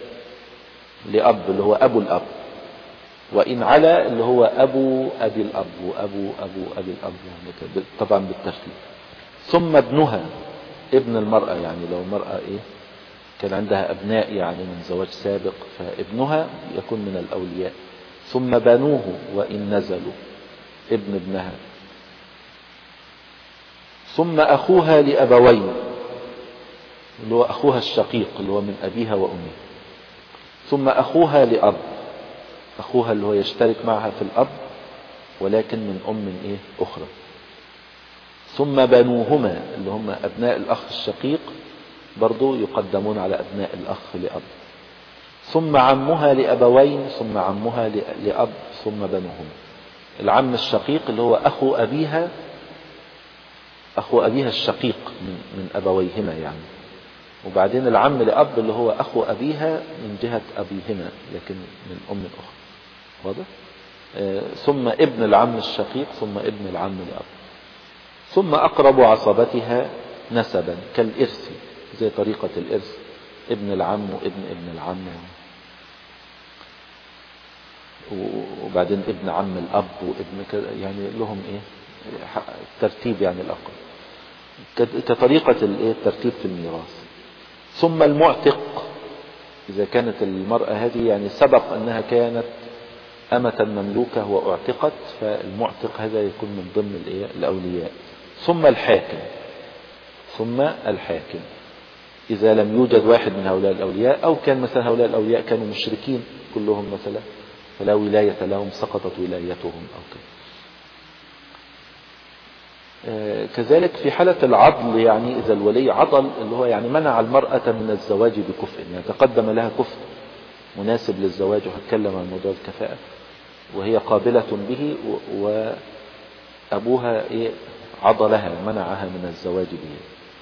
لأب اللي هو أبو الأب، وإن علا اللي هو أبو أبي الأب وأبو أبو أبي الأب، يعني طبعا بالترتيب. ثم ابنها ابن المرأة، يعني لو المرأة إيه كان عندها أبناء يعني من زواج سابق فابنها يكون من الأولياء. ثم بنوه وإن نزلوا ابن ابنها. ثم أخوها لأبوين اللي هو أخوها الشقيق اللي هو من أبيها وأمها. ثم أخوها لأب، أخوها اللي هو يشترك معها في الأب ولكن من أم إيه أخرى. ثم بنوهما اللي هم أبناء الأخ الشقيق برضو يقدمون على أبناء الأخ لأب. ثم عمها لأبوين ثم عمها لأب ثم بنوهما. العم الشقيق اللي هو أخو أبيها أخو أبيها الشقيق من, من أبويهما يعني. وبعدين العم لأب اللي هو أخو أبيها من جهة أبيهما لكن من أم أخرى. واضح؟ آه ثم ابن العم الشقيق ثم ابن العم لأب. ثم أقرب عصبتها نسبا كالإرث زي طريقة الإرث ابن العم وابن ابن العم وبعدين ابن عم الأب وابن كذا يعني لهم إيه ترتيب يعني الأقرب كطريقة الترتيب في الميراث. ثم المعتق إذا كانت المرأة هذه يعني سبق أنها كانت أمة مملوكة واعتقت فالمعتق هذا يكون من ضمن الأولياء. ثم الحاكم ثم الحاكم إذا لم يوجد واحد من هؤلاء الأولياء أو كان مثلا هؤلاء الأولياء كانوا مشركين كلهم مثلا فلا ولاية لهم سقطت ولايتهم أو كده. آه كذلك في حالة العضل يعني إذا الولي عضل اللي هو يعني منع المرأة من الزواج بكفء يعني تقدم لها كفء مناسب للزواج وهتكلم عن موضوع الكفاءة وهي قابلة به وأبوها إيه عضلها منعها من الزواج به.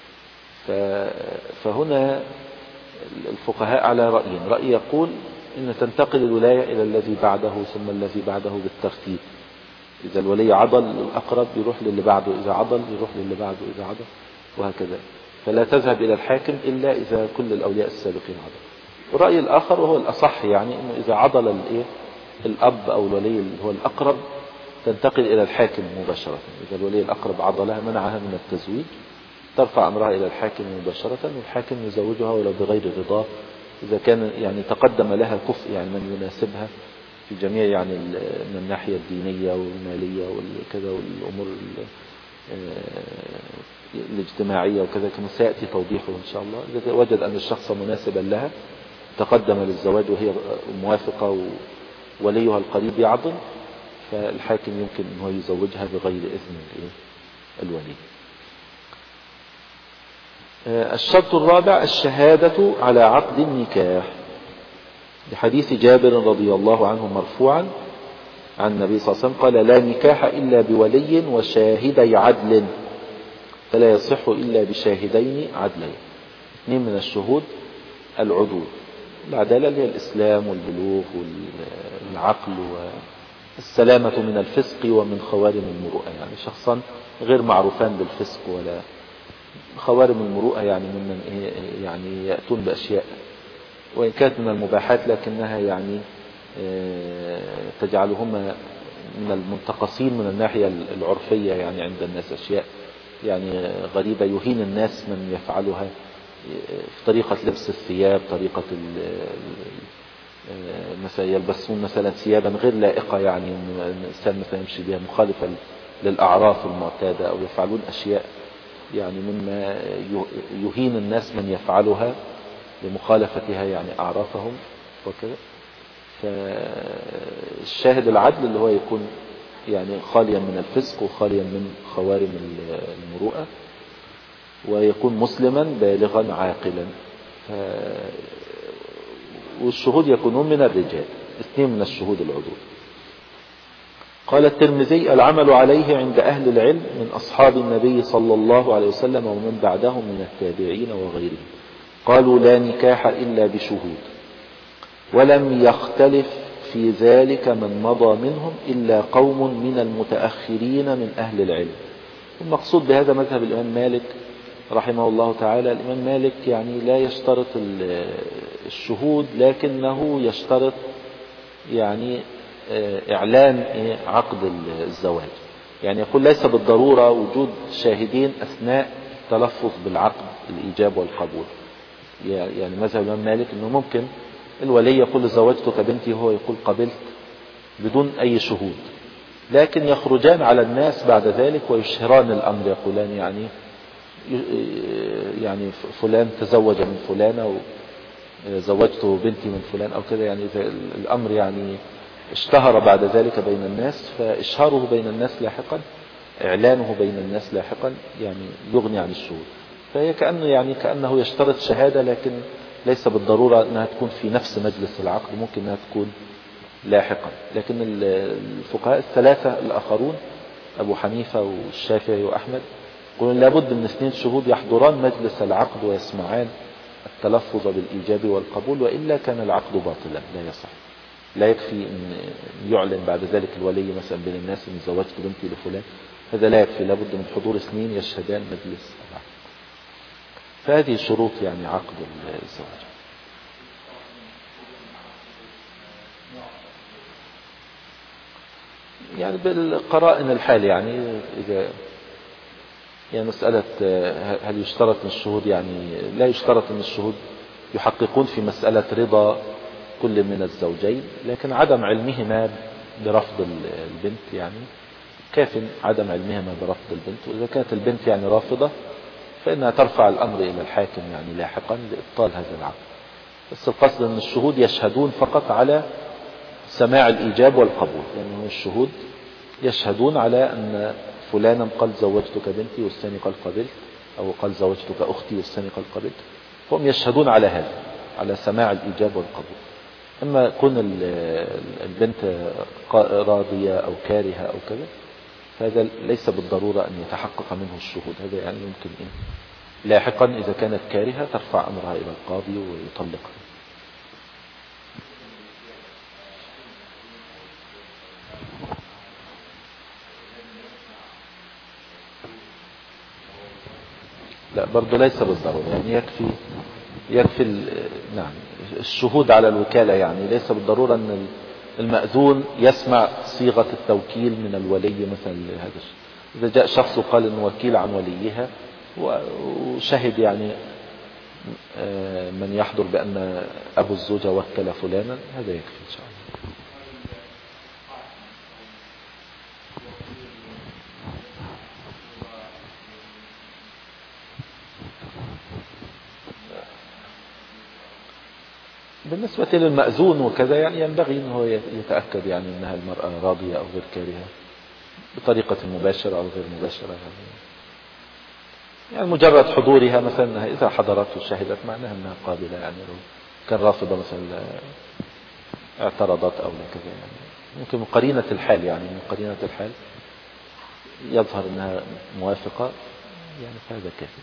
فهنا الفقهاء على رأيين. رأي يقول إن تنتقل الولاية إلى الذي بعده ثم الذي بعده بالترتيب. إذا الولي عضل الأقرب يروح للي بعده إذا عضل يروح للي بعده إذا عضل وهكذا. فلا تذهب إلى الحاكم إلا إذا كل الأولياء السابقين عضل. والرأي الآخر وهو الأصح يعني إنه إذا عضل الإيه الأب أو الولي اللي هو الأقرب تنتقل إلى الحاكم مباشرة. إذا الولي الأقرب عضلها منعها من التزويج ترفع أمرها إلى الحاكم مباشرة والحاكم يزوجها ولو بغير رضاه إذا كان يعني تقدم لها كفء يعني من يناسبها في جميع يعني من الناحية الدينية والمالية والكذا والأمور الاجتماعية وكذا كما سيأتي توضيحه إن شاء الله. إذا وجد أن الشخص مناسبا لها تقدم للزواج وهي موافقة ووليها القريب يعضل فالحاكم يمكن أنه يزوجها بغير إذن الولي. الشرط الرابع الشهادة على عقد النكاح لحديث جابر رضي الله عنه مرفوعا عن النبي صلى الله عليه وسلم قال لا نكاح إلا بولي وشاهدي عدل فلا يصح إلا بشاهدين عدلين. اثنين من الشهود العدول. العدالة هي الإسلام والبلوغ والعقل والسلامة من الفسق ومن خوارم المروءة يعني شخصا غير معروفان بالفسق ولا خوارم المروءة يعني ممن يعني يأتون بأشياء وإن كانت من المباحات لكنها يعني تجعلهما من المنتقصين من الناحية العرفية يعني عند الناس أشياء يعني غريبة يهين الناس من يفعلها في طريقة لبس الثياب طريقة مثلا يلبسون مثلا ثيابا غير لائقة يعني الإنسان مثلا يمشي بها مخالفة للأعراف المعتادة أو يفعلون أشياء يعني مما يهين الناس من يفعلها لمخالفتها يعني أعرافهم وكذا. فالشاهد العدل اللي هو يكون يعني خاليا من الفسق وخاليا من خوارم المروءة ويكون مسلما بالغا عاقلا. والشهود يكونون من الرجال اثنين من الشهود العدول. قال الترمذي العمل عليه عند أهل العلم من أصحاب النبي صلى الله عليه وسلم ومن بعدهم من التابعين وغيرهم قالوا لا نكاح إلا بشهود ولم يختلف في ذلك من مضى منهم إلا قوم من المتأخرين من أهل العلم. المقصود بهذا مذهب الإمام مالك رحمه الله تعالى. الإمام مالك يعني لا يشترط الشهود لكنه يشترط يعني إعلان عقد الزواج يعني يقول ليس بالضرورة وجود شاهدين أثناء التلفظ بالعقد الإيجاب والقبول. يعني مذهب الإمام مالك أنه ممكن الولي يقول زوجتك بنتي هو يقول قبلت بدون أي شهود لكن يخرجان على الناس بعد ذلك ويشهران الأمر يقولان يعني يعني فلان تزوج من فلانة وزوجته بنتي من فلان أو كذا يعني الأمر يعني اشتهر بعد ذلك بين الناس، فإشهاره بين الناس لاحقا، إعلانه بين الناس لاحقا يعني يغني عن الشهود. فهي كأنه يعني كأنه يشترط شهادة، لكن ليس بالضرورة أنها تكون في نفس مجلس العقد، ممكن أنها تكون لاحقا. لكن الفقهاء الثلاثة الآخرون أبو حنيفة والشافعي وأحمد يقولون لابد من اثنين شهود يحضران مجلس العقد ويسمعان التلفظ بالإيجاب والقبول، وإلا كان العقد باطلا لا يصح. لا يكفي أن يعلن بعد ذلك الولي مثلا بين الناس أن زوجت بنتي لفلان، هذا لا يكفي، لابد من حضور اثنين يشهدان مجلس العقد. فهذه شروط يعني عقد الزواج. يعني بالقرائن الحال يعني إذا يعني مسألة هل يشترط أن الشهود يعني لا يشترط أن الشهود يحققون في مسألة رضا كل من الزوجين، لكن عدم علمهما برفض البنت يعني كاف، عدم علمهما برفض البنت. وإذا كانت البنت يعني رافضة فإنها ترفع الأمر إلى الحاكم يعني لاحقا لإبطال هذا العقد. بس القصد أن الشهود يشهدون فقط على سماع الإيجاب والقبول، يعني الشهود يشهدون على أن فلانا قال زوجتك بنتي والثاني قال قبلت، أو قال زوجتك أختي والثاني قال قبلت، فهم يشهدون على هذا، على سماع الإيجاب والقبول. أما كون البنت راضية أو كارهة أو كذا، هذا ليس بالضرورة أن يتحقق منه الشهود. هذا يعني يمكن إيه لاحقا إذا كانت كارهة ترفع أمرها إلى القاضي ويطلقها. لا برضو ليس بالضرورة، يعني يكفي يكفي نعم الشهود على الوكالة، يعني ليس بالضرورة أن المأذون يسمع صيغة التوكيل من الولي مثلا لهذا الشيء. إذا جاء شخص وقال أنه وكيل عن وليها وشهد يعني من يحضر بأن أبو الزوجة وكل فلانا، هذا يكفي إن شاء الله. بالنسبة للمأذون وكذا يعني ينبغي أنه يتأكد يعني أنها المرأة راضية أو غير كارهة بطريقة مباشرة أو غير مباشرة. يعني مجرد حضورها مثلا إذا حضرت وشهدت معناها أنها قابلة، يعني لو كان رافضة مثلا اعترضت أو كذا يعني ممكن من قرينة الحال، يعني من قرينة الحال يظهر أنها موافقة، يعني فهذا كافي.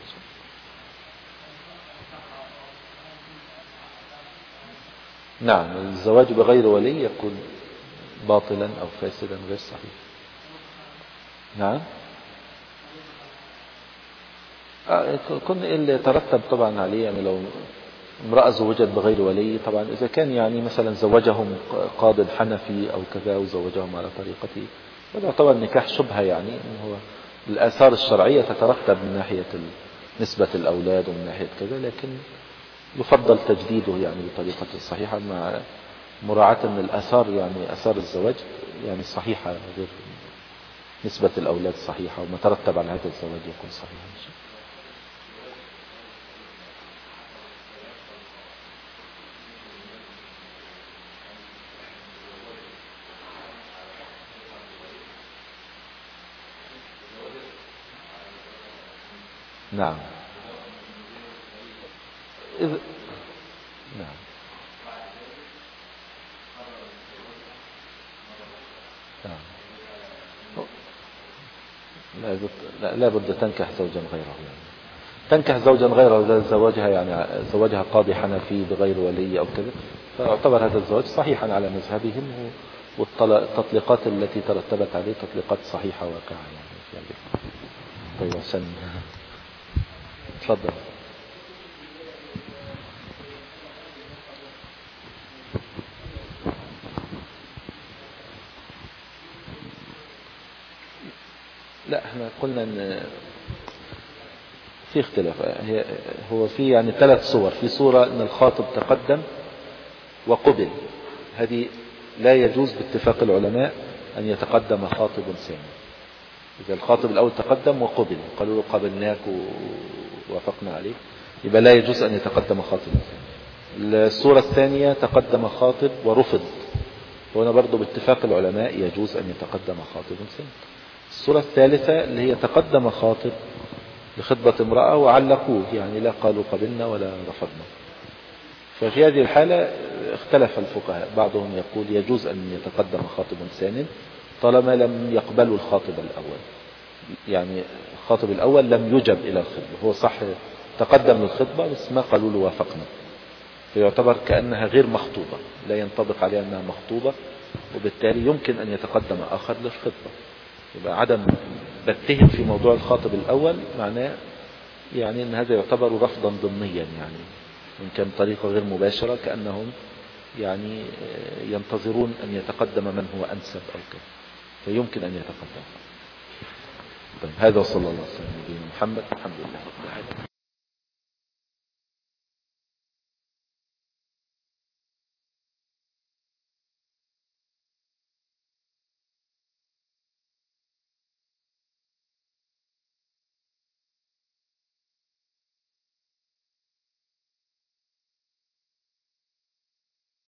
نعم الزواج بغير ولي يكون باطلا أو فاسدا غير صحيح. نعم كن اللي يترتب طبعا عليه، يعني لو امرأة زوجت بغير ولي طبعا إذا كان يعني مثلا زوجهم قاض حنفي أو كذا وزوجهم على طريقته، هذا طبعا نكاح شبهة، يعني هو الآثار الشرعية تترتب من ناحية نسبة الأولاد ومن ناحية كذا، لكن يفضل تجديده يعني بطريقة صحيحة مع مراعاة أن الآثار يعني آثار الزواج يعني صحيحة، غير نسبة الأولاد صحيحة، وما ترتب على هذا الزواج يكون صحيحا. نعم إذ... نعم نعم لا, لا, لا بد تنكح زوجا غيره، يعني تنكح زوجا غيره زوجها يعني زوجها قاضي حنفي بغير ولي أو كذا، فاعتبر هذا الزواج صحيحا على مذهبهم، والتطليقات التي ترتبت عليه تطليقات صحيحة واقعة يعني. طيب عشان تفضل. لا احنا قلنا ان في اختلاف، هو في يعني ثلاث صور. في صورة ان الخاطب تقدم وقبل، هذه لا يجوز باتفاق العلماء ان يتقدم خاطب ثاني. اذا الخاطب الاول تقدم وقبل قالوا له قبلناك ووافقنا عليك، يبقى لا يجوز ان يتقدم خاطب ثاني. الصورة الثانية تقدم خاطب ورفض، وهنا برضو باتفاق العلماء يجوز أن يتقدم خاطب سن. الصورة الثالثة اللي هي تقدم خاطب لخطبة امرأة وعلقوه، يعني لا قالوا قبلنا ولا رفضنا. ففي هذه الحالة اختلف الفقهاء، بعضهم يقول يجوز أن يتقدم خاطب ثان طالما لم يقبلوا الخاطب الأول، يعني الخاطب الأول لم يجب إلى الخطبة، هو صح تقدم للخطبة بس ما قالوا له وافقنا، فيعتبر كأنها غير مخطوبة، لا ينطبق عليها أنها مخطوبة، وبالتالي يمكن أن يتقدم آخر للخطبة. يبقى عدم بتهم في موضوع الخاطب الأول معناه يعني أن هذا يعتبر رفضا ضمنيا، يعني إن كان طريقة غير مباشرة كأنهم يعني ينتظرون أن يتقدم من هو أنسب أو كذا، فيمكن أن يتقدم. طيب هذا وصلى الله عليه وسلم نبينا محمد، الحمد لله رب العالمين.